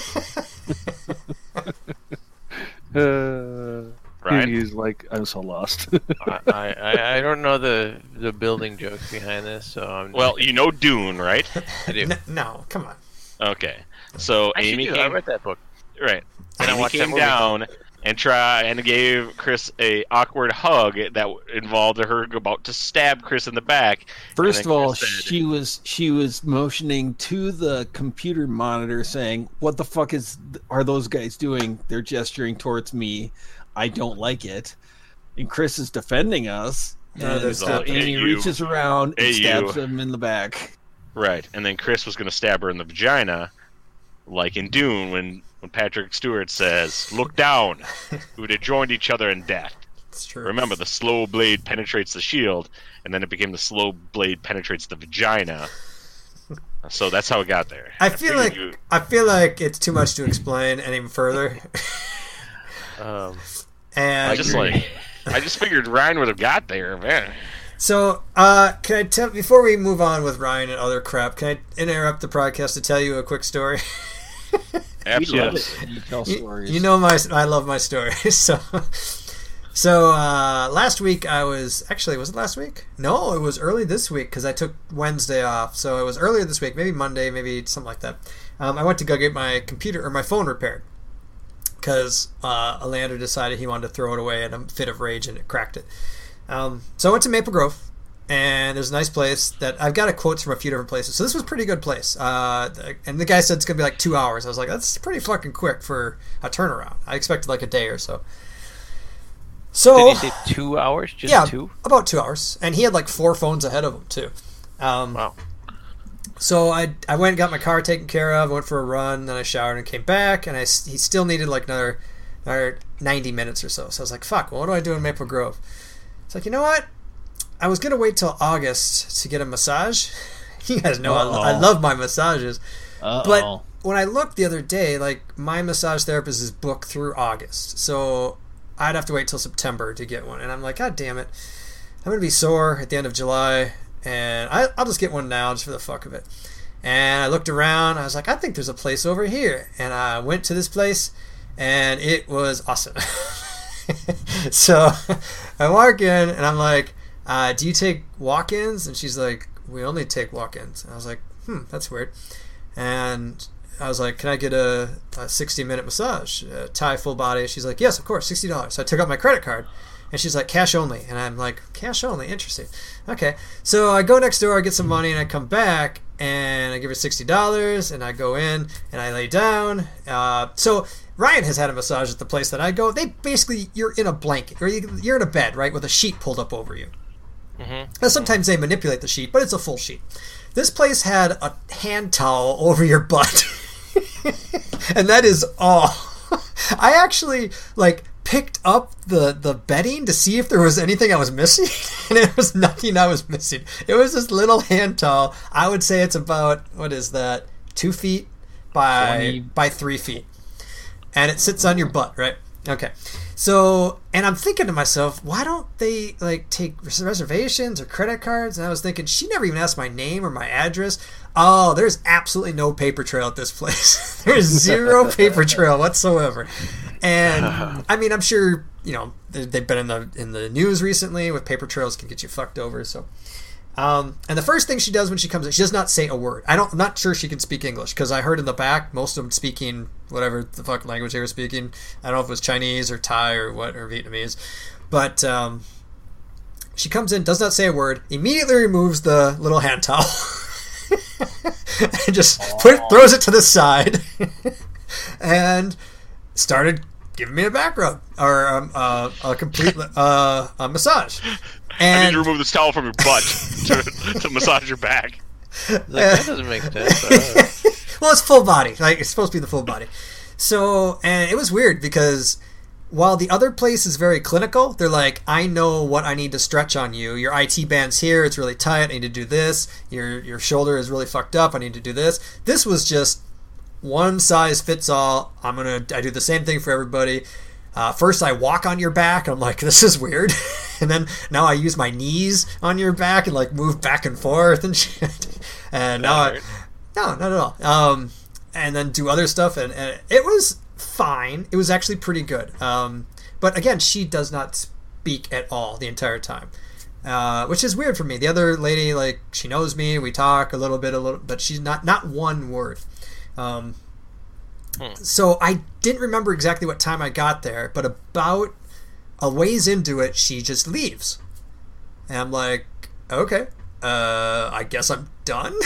Uh, Ryan? He's like, I'm so lost. I, I, I- I don't know the the building jokes behind this, so I'm. Well, you know Dune, right? I do. no, no, come on. Okay. So I Amy should do. I came read that book. right. And I Amy watched that came movie. down and try and gave Chris a awkward hug that involved her about to stab Chris in the back. First And of then all, Chris said- she was she was motioning to the computer monitor, saying, "What the fuck is are those guys doing? They're gesturing towards me. I don't like it." And Chris is defending us. No, and that's so not- Amy Hey, you. reaches around and Hey, stabs you. him in the back. Right, and then Chris was going to stab her in the vagina, like in Dune when, when Patrick Stewart says, "Look down, we would have joined each other in death." It's true. Remember, the slow blade penetrates the shield, and then it became the slow blade penetrates the vagina. So that's how it got there. I feel figured like you- I feel like it's too much to explain any further. Um, And I just like, I just figured Ryan would have got there, man. So, uh, can I tell before we move on with Ryan and other crap? Can I interrupt the podcast to tell you a quick story? We love Absolutely. it when you tell You, stories. you know my I love my stories. So, so uh, last week I was actually was it last week? No, it was early this week because I took Wednesday off. So it was earlier this week, maybe Monday, maybe something like that. Um, I went to go get my computer or my phone repaired because uh, Alander decided he wanted to throw it away in a fit of rage and it cracked it. Um, so I went to Maple Grove, and there's a nice place that I've got a quotes from a few different places. So this was a pretty good place. Uh, and the guy said it's gonna be like two hours. I was like, that's pretty fucking quick for a turnaround. I expected like a day or so. So did you say two hours? Just yeah, two? about two hours, and he had like four phones ahead of him too. Um, Wow. So I I went and got my car taken care of. Went for a run, then I showered and came back, and I s- he still needed like another another ninety minutes or so. So I was like, fuck, well, what do I do in Maple Grove? It's like, you know what? I was gonna wait till August to get a massage. You guys know I, Uh-oh. I love my massages, Uh-oh. but when I looked the other day, like my massage therapist is booked through August, so I'd have to wait till September to get one. And I'm like, God damn it, I'm gonna be sore at the end of July, and I, I'll just get one now just for the fuck of it. And I looked around. I was like, I think there's a place over here, and I went to this place, and it was awesome. So I walk in, and I'm like, uh, do you take walk-ins? And she's like, we only take walk-ins. And I was like, hmm, that's weird. And I was like, can I get a, a sixty minute massage, uh, Thai full body? She's like, yes, of course, sixty dollars. So I took out my credit card, And she's like, cash only. And I'm like, cash only? Interesting. Okay. So I go next door, I get some money, and I come back, and I give her sixty dollars, and I go in, and I lay down. Uh, so Ryan has had a massage at the place that I go. They basically, you're in a blanket, or you're in a bed, right, with a sheet pulled up over you. Mm-hmm. Now, sometimes they manipulate the sheet, but it's a full sheet. This place had a hand towel over your butt. And that is all. I actually, like, picked up the, the bedding to see if there was anything I was missing, and it was nothing I was missing. It was this little hand towel. I would say it's about, what is that, two feet by twenty by three feet. And it sits on your butt, right? Okay. So, and I'm thinking to myself, why don't they, like, take reservations or credit cards? And I was thinking, she never even asked my name or my address. Oh, there's absolutely no paper trail at this place. There's zero paper trail whatsoever. And, I mean, I'm sure, you know, they've been in the in the news recently with paper trails can get you fucked over, so... Um, and the first thing she does when she comes in, she does not say a word. I don't, I'm not sure she can speak English, because I heard in the back most of them speaking whatever the fuck language they were speaking. I don't know if it was Chinese or Thai or what, or Vietnamese. But um, she comes in, does not say a word, immediately removes the little hand towel, and just put, throws it to the side, and started giving me a back rub, or um, uh, a complete uh, a massage. And I need to remove this towel from your butt to, to massage your back. Like, that doesn't make sense. Uh, Well, it's full body. Like, it's supposed to be the full body. So, and it was weird because while the other place is very clinical, they're like, I know what I need to stretch on you. Your I T band's here. It's really tight. I need to do this. Your your shoulder is really fucked up. I need to do this. This was just one size fits all. I'm going to, I do the same thing for everybody. Uh, first, I walk on your back. I'm like, this is weird. And then now I use my knees on your back and like move back and forth and shit. And now I, no, not at all. Um, and then do other stuff. And, and it was fine. It was actually pretty good. Um, but again, she does not speak at all the entire time. Uh, which is weird for me. The other lady, like, she knows me. We talk a little bit, a little, but she's not, not one word. Um, So I didn't remember exactly what time I got there, but about a ways into it, she just leaves. And I'm like, okay, uh, I guess I'm done.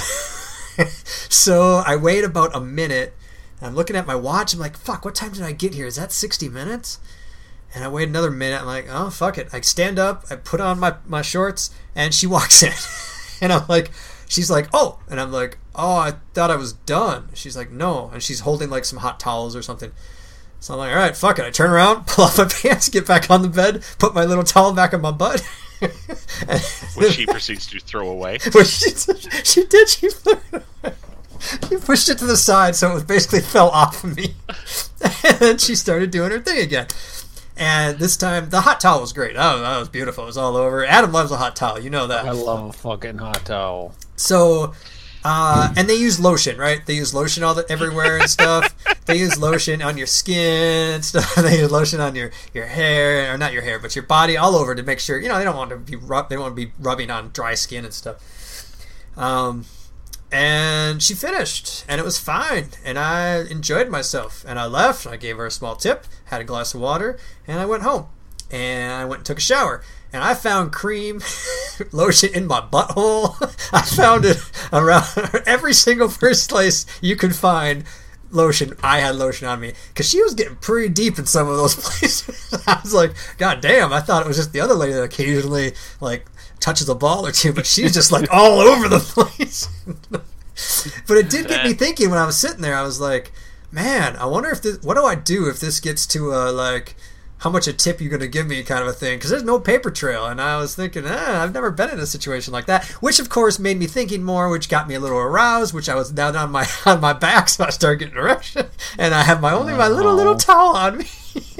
So I wait about a minute, and I'm looking at my watch. I'm like, fuck, what time did I get here? Is that sixty minutes? And I wait another minute. I'm like, oh, fuck it. I stand up, I put on my, my shorts, and she walks in. And I'm like... She's like, oh, and I'm like, oh, I thought I was done. She's like, no, and she's holding like some hot towels or something. So I'm like, all right, fuck it. I turn around, pull off my pants, get back on the bed, put my little towel back on my butt. Which she proceeds to throw away. Which she, she did. She threw it away. She pushed it to the side, so it basically fell off of me. And then she started doing her thing again. And this time, the hot towel was great. Oh, that was beautiful. It was all over. Adam loves a hot towel. You know that. I love a fucking hot towel. So, uh, and they use lotion, right? They use lotion all the, everywhere and stuff. They use lotion on your skin and stuff. They use lotion on your, your hair, or not your hair, but your body, all over to make sure, you know, they don't want to be rub, they don't want to be rubbing on dry skin and stuff. Um, and she finished, and it was fine, and I enjoyed myself. And I left. I gave her a small tip, had a glass of water, and I went home. And I went and took a shower. And I found cream lotion in my butthole. I found it around every single first place you could find lotion. I had lotion on me. Because she was getting pretty deep in some of those places. I was like, God damn, I thought it was just the other lady that occasionally, like, touches a ball or two. But she's just, like, all over the place. But it did get me thinking when I was sitting there. I was like, man, I wonder if this, what do I do if this gets to, a, like... how much a tip you going to give me kind of a thing, because there's no paper trail. And I was thinking, eh, I've never been in a situation like that, which of course made me thinking more, which got me a little aroused, which I was down on my on my back, so I started getting erection, and I have my only my little little towel on me.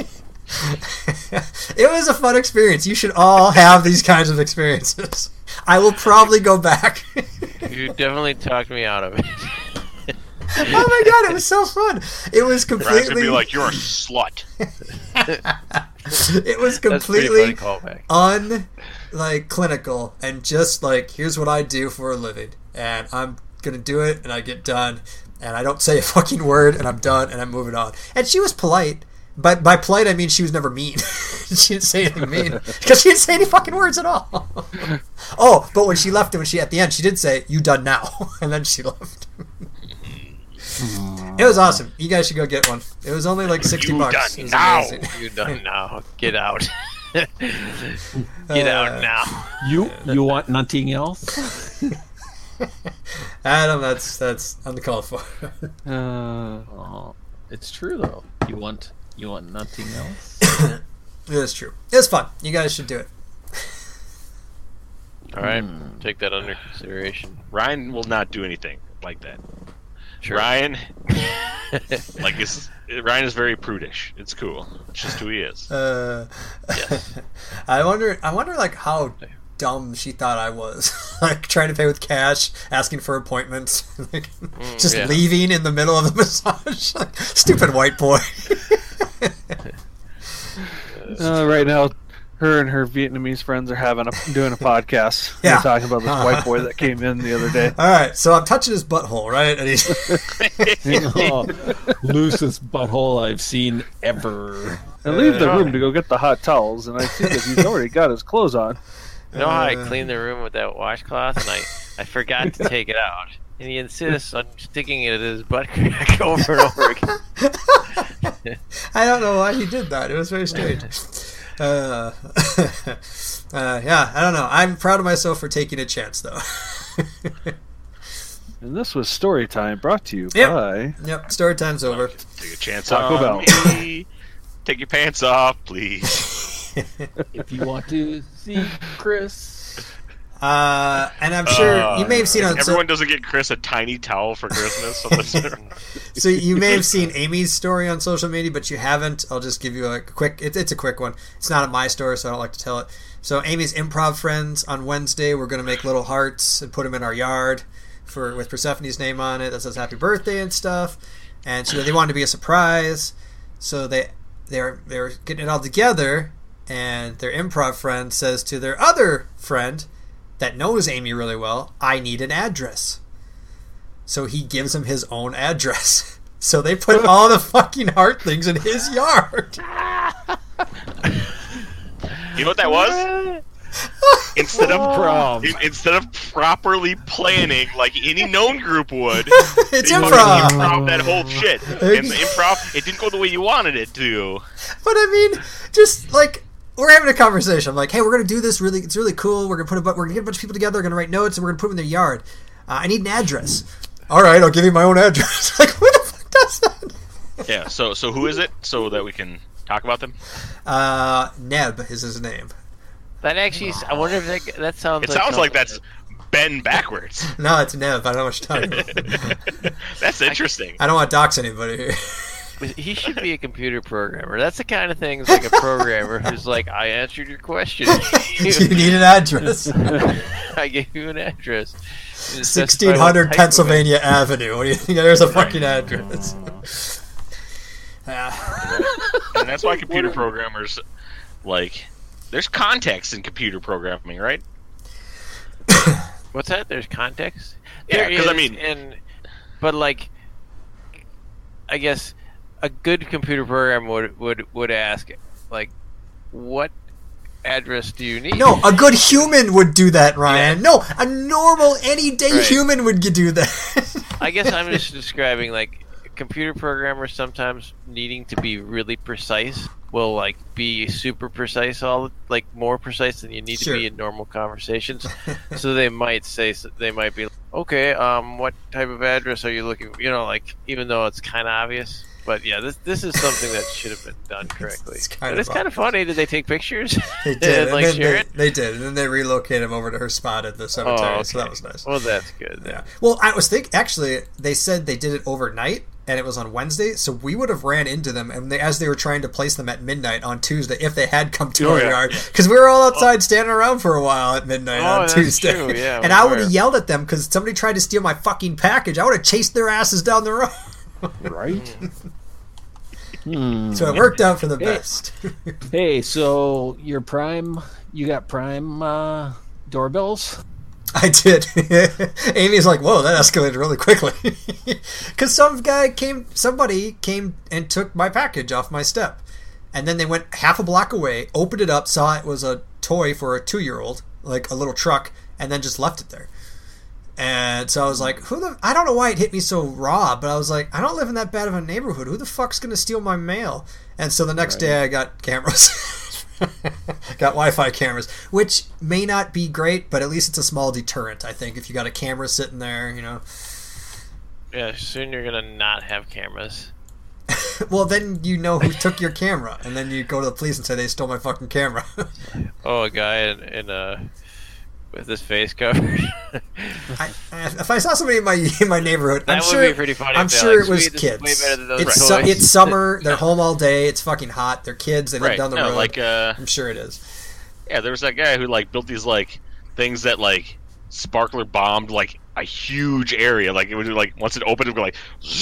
It was a fun experience. You should all have these kinds of experiences. I will probably go back. You definitely talked me out of it. Oh my god, it was so fun. It was completely... Ryan's gonna be like, you're a slut. It was completely un like clinical and just like, here's what I do for a living, and I'm gonna do it, and I get done, and I don't say a fucking word, and I'm done, and I'm moving on. And she was polite, by by polite I mean she was never mean. She didn't say anything mean because she didn't say any fucking words at all. Oh, but when she left, when she at the end, she did say, "You done now," and then she left. It was awesome. You guys should go get one. It was only like sixty You bucks. done It was now. amazing. You done now. Get out. Get Uh, out now. You you want nothing else? Adam, that's that's uncalled for. Uh, Oh, it's true though. You want you want nothing else? It is true. It's fun. You guys should do it. All right. Hmm. Take that under consideration. Ryan will not do anything like that. Sure. Ryan, like is Ryan is very prudish. It's cool. It's just who he is. Uh, Yes. I wonder. I wonder, like, how dumb she thought I was. Like, trying to pay with cash, asking for appointments, like, just yeah. leaving in the middle of the massage. Like, stupid white boy. uh, right now, her and her Vietnamese friends are having a doing a podcast. Yeah. They're talking about this white boy that came in the other day. All right, so I'm touching his butthole, right? And he's Oh, loosest butthole I've seen ever. I leave the room to go get the hot towels, and I see that he's already got his clothes on. You know how I Uh, cleaned the room with that washcloth and I, I forgot to take it out? And he insists on sticking it in his butt crack over and over again. I don't know why he did that. It was very strange. Uh, uh, yeah, I don't know. I'm proud of myself for taking a chance, though. And this was Story Time, brought to you Yep. by... Yep, story time's over. Take a chance Taco on Bell. me. Take your pants off, please. If you want to see Chris, Uh, and I'm sure Uh, you may have seen on. Everyone doesn't get Chris a tiny towel for Christmas. So this- So you may have seen Amy's story on social media, but you haven't. I'll just give you a quick. It's it's a quick one. It's not at my store, so I don't like to tell it. So Amy's improv friends on Wednesday, we're going to make little hearts and put them in our yard for with Persephone's name on it that says happy birthday and stuff. And so they wanted to be a surprise, so they they're they're getting it all together. And their improv friend says to their other friend that knows Amy really well, "I need an address." So he gives him his own address. So they put all the fucking heart things in his yard. you know what that was? Instead of Improv. in- instead of properly planning like any known group would, It's they fucking improv. improv that whole shit. And the improv, it didn't go the way you wanted it to. But I mean, just like we're having a conversation. I'm like, hey, we're gonna do this. Really, it's really cool. We're gonna put a bu- we're gonna get a bunch of people together. We're gonna write notes and we're gonna put them in their yard. Uh, I need an address. All right, I'll give you my own address. Like, who the fuck does that? Yeah. So so who is it? So that we can talk about them. Uh, Neb is his name. That actually, I wonder if that, that sounds It like sounds like something that's Ben backwards. No, it's Neb. I don't know what you're talking about. That's interesting. I don't want to dox anybody here. that- He should be a computer programmer. That's the kind of things like a programmer who's like, I answered your question. You need an address. I gave you an address. You specify sixteen what hundred type of Pennsylvania Avenue. What do you think? There's a fucking address. Yeah. And that's why computer programmers, like, there's context in computer programming, right? What's that? There's context. Yeah, There 'cause I is, mean- and but like, I guess a good computer program would would would ask, like, what address do you need? No, a good human would do that, Ryan. No, a normal, any day Right. human would do that. I guess I'm just describing like computer programmers sometimes needing to be really precise will like be super precise, all like more precise than you need Sure. to be in normal conversations. So they might say they might be okay. Um, what type of address are you looking? You know, like even though it's kind of obvious. But yeah, this this is something that should have been done correctly. It's kind But of it's kind of funny. Did they take pictures? They did. and, like and then share they, it. they did. And then they relocated him over to her spot at the cemetery. Oh, okay. So that was nice. Well, that's good. Yeah. Well, I was thinking, actually, they said they did it overnight, and it was on Wednesday, so we would have ran into them, and they, as they were trying to place them at midnight on Tuesday, if they had come to Oh, our yeah. yard, because we were all outside standing around for a while at midnight Oh, on that's Tuesday, true, yeah, and we I would were. have yelled at them because somebody tried to steal my fucking package. I would have chased their asses down the road. right? Hmm. So it worked out for the best. Hey, so your Prime, you got Prime uh, doorbells? I did. Amy's like, whoa, that escalated really quickly. Because some guy came, somebody came and took my package off my step. and then they went half a block away, opened it up, saw it was a toy for a two-year-old, like a little truck, and then just left it there. And so I was like, who the... I don't know why it hit me so raw, but I was like, I don't live in that bad of a neighborhood. Who the fuck's going to steal my mail? And so the next Right. day I got cameras. Got Wi-Fi cameras, which may not be great, but at least it's a small deterrent, I think, if you got a camera sitting there, you know. Yeah, soon you're gonna not have cameras. Well, then you know who took your camera, and then you go to the police and say they stole my fucking camera. Oh, a guy in, in uh with his face covered. I, if I saw somebody in my in my neighborhood, That I'm would sure be pretty funny I'm if they're sure like, it was "Sweet, this is kids. way better than those It's toys." su- it's summer. They're home all day. It's fucking hot. They're kids. They live Right. down the No, road. like uh, I'm sure it is. yeah, there was that guy who like built these like things that like sparkler bombed like a huge area. Like it would like once it opened, it would go like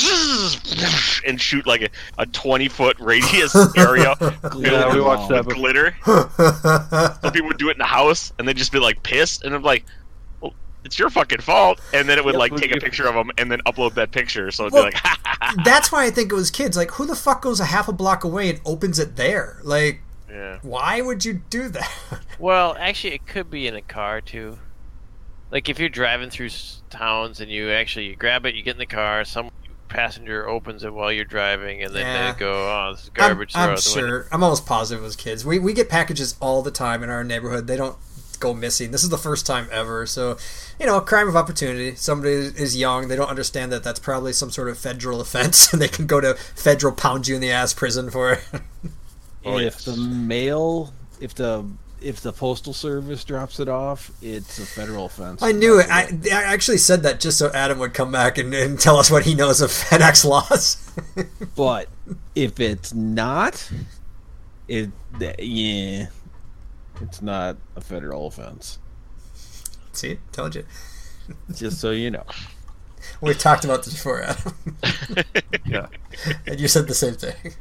zzz, and shoot like a, a twenty foot radius area Yeah, we watched that with before. glitter. Some people would do it in the house and they'd just be like pissed, and I'm like, well, it's your fucking fault. And then it would Yep, like would take a be- picture of them and then upload that picture. So it'd Well, be like, ha, ha, ha, ha. That's why I think it was kids. Like, who the fuck goes a half a block away and opens it there? Like, Yeah. why would you do that? Well, actually, it could be in a car too. Like if you're driving through s- towns and you actually you grab it, you get in the car, some passenger opens it while you're driving, and then Yeah. they go, "Oh, this is I'm, garbage." throw I'm it out the window." sure. I'm almost positive it was kids. We we get packages all the time in our neighborhood. They don't go missing. This is the first time ever. So, you know, crime of opportunity. Somebody is young. They don't understand that that's probably some sort of federal offense, and they can go to federal pound you in the ass prison for it. Oh, if yes. the mail, if the if the postal service drops it off, it's a federal offense. I knew it. I, I actually said that just so Adam would come back and, and tell us what he knows of FedEx laws. But if it's not, it yeah, it's not a federal offense. See, told you. Just so you know. We've talked about this before, Adam. Yeah. And you said the same thing.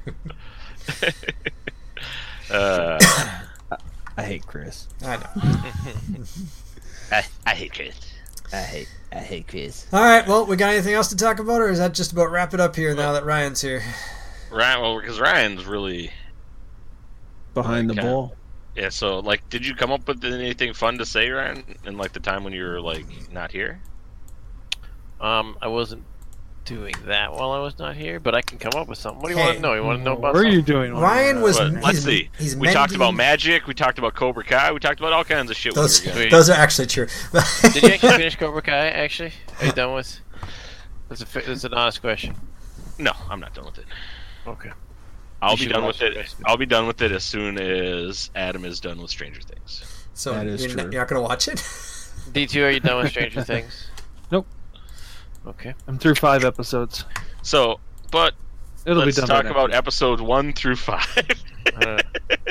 uh, I hate Chris. I know. I, I hate Chris. I hate I hate Chris. All right, well, we got anything else to talk about, or is that just about wrap it up here now that Ryan's here? Ryan, well, because Ryan's really Behind the Okay. ball. yeah. So, like, did you come up with anything fun to say, Ryan, in like the time when you were like not here? Um, I wasn't doing that while I was not here, but I can come up with something. What do you Hey, want to know? You want to know about What are you something? doing? when Ryan you're, was- uh, But let's he's- see. he's we talked about mending- magic. We talked about Cobra Kai. We talked about all kinds of shit. Those, when we were young. those are actually true. Did you actually finish Cobra Kai? Actually, are you done with? That's a fi- that's an honest question. No, I'm not done with it. Okay. I'll You be should done watch with the it. rest of it. I'll be done with it as soon as Adam is done with Stranger Things. So That is you're, true. Not, you're not going to watch it? D two, are you done with Stranger Things? Nope. Okay. I'm through five episodes. So, but It'll let's be done. by talk next about week. episode one through five. Uh,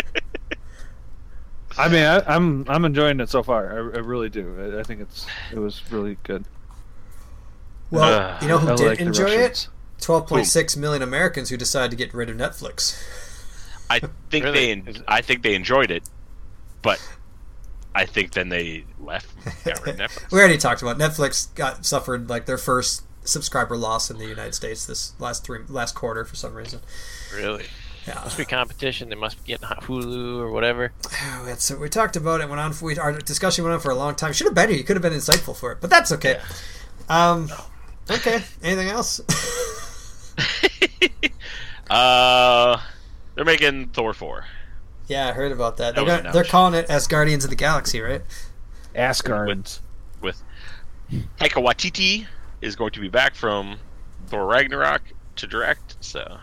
I mean, I, I'm I'm enjoying it so far. I, I really do. I, I think it's it was really good. Well, Uh, you know who I did like the enjoy it? Russians. twelve point six million Americans who decided to get rid of Netflix. I think Really? they. En- Is it- I think they enjoyed it, but I think then they left. Got rid of Netflix. We already talked about Netflix got suffered like their first subscriber loss in the United States this last three last quarter for some reason. really? Yeah. Must be competition. They must be getting Hulu or whatever. Oh, it's- so we talked about it. Went on. We, our discussion went on for a long time. Should have been here. You could have been insightful for it, but that's okay. Um, okay. Anything else? uh, they're making Thor four. Yeah, I heard about that. That They're, was gonna, they're announced. calling it as Guardians of the Galaxy, right? Asgards. With Taika Waititi is going to be back from Thor Ragnarok to direct. So,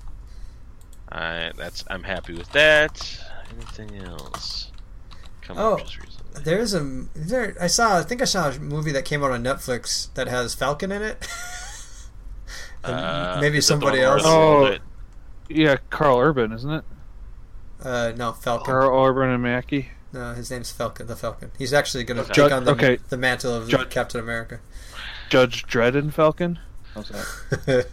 I that's I'm happy with that. Anything else? Come Oh. up just recently. There's a is there. I saw. I think I saw a movie that came out on Netflix that has Falcon in it. And Uh, maybe is it the somebody one where else. they Oh. rolled it? Yeah, Carl Urban, isn't it? Uh, no, Falcon. Carl Urban and Mackie. No, his name's Falcon. The Falcon. He's actually going to Okay. take Ju- on the, okay. the mantle of Ju- Captain America. Judge Dredd and Falcon. How's that?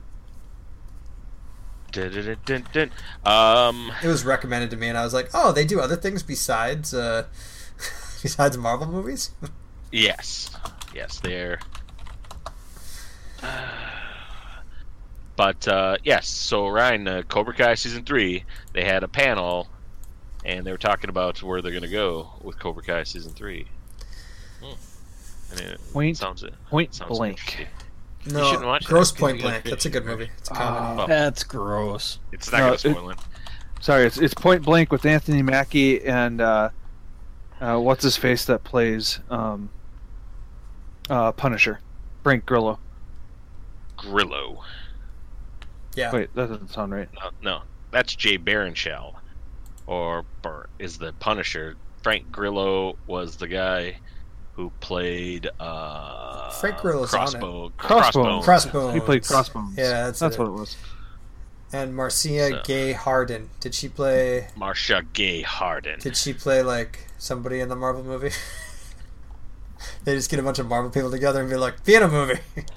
Dun-dun-dun-dun-dun. Um, It was recommended to me, and I was like, "Oh, they do other things besides uh, besides Marvel movies." yes, yes, they're. but uh, yes, so Ryan, uh, Cobra Kai season three, they had a panel, and they were talking about where they're gonna go with Cobra Kai season three. Hmm. And it Point- sounds it Point sounds Blank. interesting. No, shouldn't watch Gross that. Point You gotta Blank. That's a good finish it. movie. It's a comedy. Oh, that's gross. It's not No, gonna it- spoil it. Sorry, it's it's Point Blank with Anthony Mackie and uh, uh, what's his face that plays um, uh, Punisher, Frank Grillo. Grillo. Yeah. Wait, that doesn't sound right. No, no, that's Jay Baruchel, or Bur- is the Punisher. Frank Grillo was the guy who played uh, Frank Grillo's on it. Crossbow, Crossbones. Crossbones. He played Crossbones. Yeah, that's, that's it. what it was. And Marcia So- Gay Harden. Did she play? Marcia Gay Harden. Did she play like somebody in the Marvel movie? They just get a bunch of Marvel people together and be like, "Be in a movie."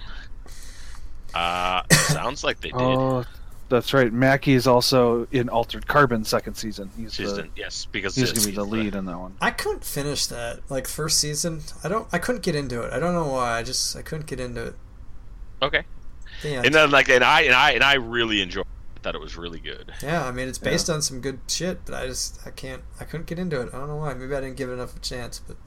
Uh, sounds like they did. Oh, that's right. Mackie is also in Altered Carbon second season. He's, She's the, in- yes, because he's this- gonna be the he's lead in that one. I couldn't finish that like first season. I don't. I couldn't get into it. I don't know why. I just I couldn't get into it. Okay, Yeah. and then like, and I and I and I really enjoyed. It. I thought it was really good. Yeah, I mean it's based on some good shit, but I just I can't I couldn't get into it. I don't know why. Maybe I didn't give it enough of a chance, but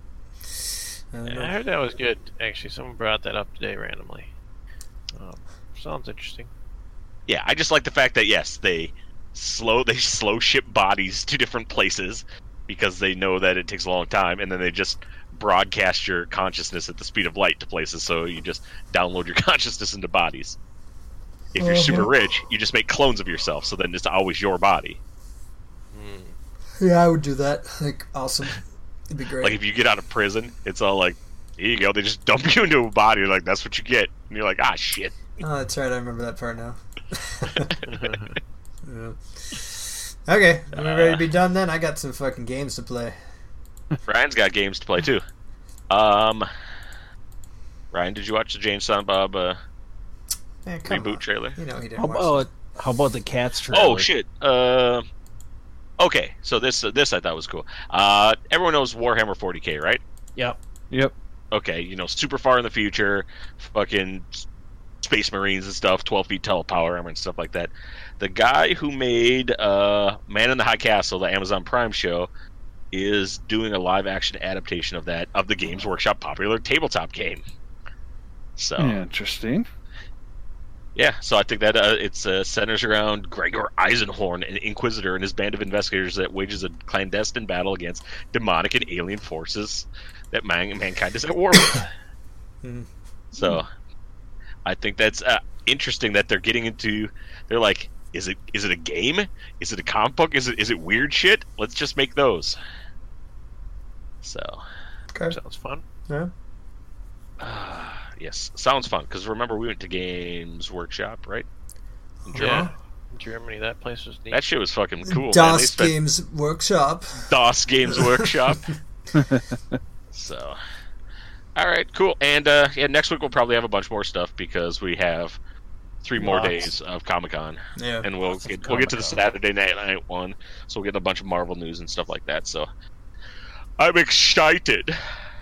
I don't Yeah, know. I heard that was good. Actually, someone brought that up today randomly. Um, sounds interesting. Yeah, I just like the fact that yes, they slow they slow ship bodies to different places because they know that it takes a long time, and then they just broadcast your consciousness at the speed of light to places. So you just download your consciousness into bodies. If you're super Uh-huh. rich, you just make clones of yourself, so then it's always your body. Hmm. Yeah, I would do that. Like awesome. It'd be great. Like if you get out of prison, it's all like, here you go. They just dump you into a body. You're like, that's what you get, and you're like, ah, shit. Oh, that's right. I remember that part now. Yeah. Okay, are we ready to be done then? I got some fucking games to play. Ryan's got games to play too. Um, Ryan, did you watch the James Silent Bob uh, Man, come reboot on. trailer? You know he didn't How watch about how about the Cats trailer? Oh shit. Uh, okay, so this uh, this I thought was cool. Uh, everyone knows Warhammer forty K, right? Yep. Yep. Okay, you know, super far in the future, fucking Space Marines and stuff, twelve feet tall power armor and stuff like that. The guy who made uh, Man in the High Castle, the Amazon Prime show, is doing a live action adaptation of that of the Games Workshop popular tabletop game. So Interesting. yeah, so I think that uh, it's uh, centers around Gregor Eisenhorn, an inquisitor, and his band of investigators that wages a clandestine battle against demonic and alien forces that man- mankind is at war with. Hmm. So I think that's uh, interesting that they're getting into. They're like, is it is it a game? Is it a comic book? Is it is it weird shit? Let's just make those. So Okay. Sounds fun. Yeah. uh, yes, sounds fun. Because remember, we went to Games Workshop, right? In Germany. Yeah. In Germany, that place was neat. That shit was fucking cool. man. They DOS spent- Games Workshop. DOS Games Workshop. So, all right, cool. And uh, yeah, next week we'll probably have a bunch more stuff because we have three more Lots. days of Comic Con, Yeah. and we'll Lots of get we'll get to the Comic-Con. Saturday night, night one. So we'll get a bunch of Marvel news and stuff like that. So I'm excited.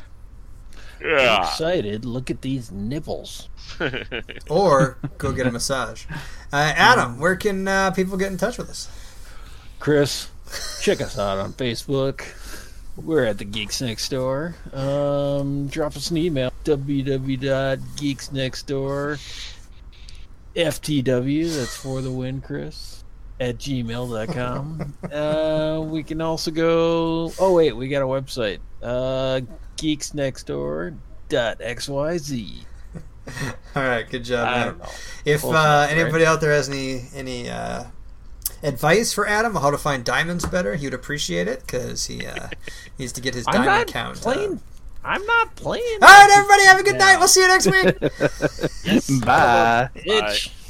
Yeah. Excited. Look at these nipples. Or go get a massage. Uh, Adam, where can uh, people get in touch with us? Chris, check us out on Facebook. We're at the Geeks Next Door. Um, drop us an email, www.geeksnextdoor. F T W, that's for the win, Chris, at gmail dot com. uh, we can also go, oh wait, we got a website, uh, geeksnextdoor dot x y z. All right, good job, I man. don't know. If Close uh, enough, anybody right? out there has any any uh, advice for Adam on how to find diamonds better, he would appreciate it because he uh, needs to get his I'm diamond not count. playing. up. I'm not playing. All right, everybody, have a good Yeah. night. We'll see you next week. Bye. Itch.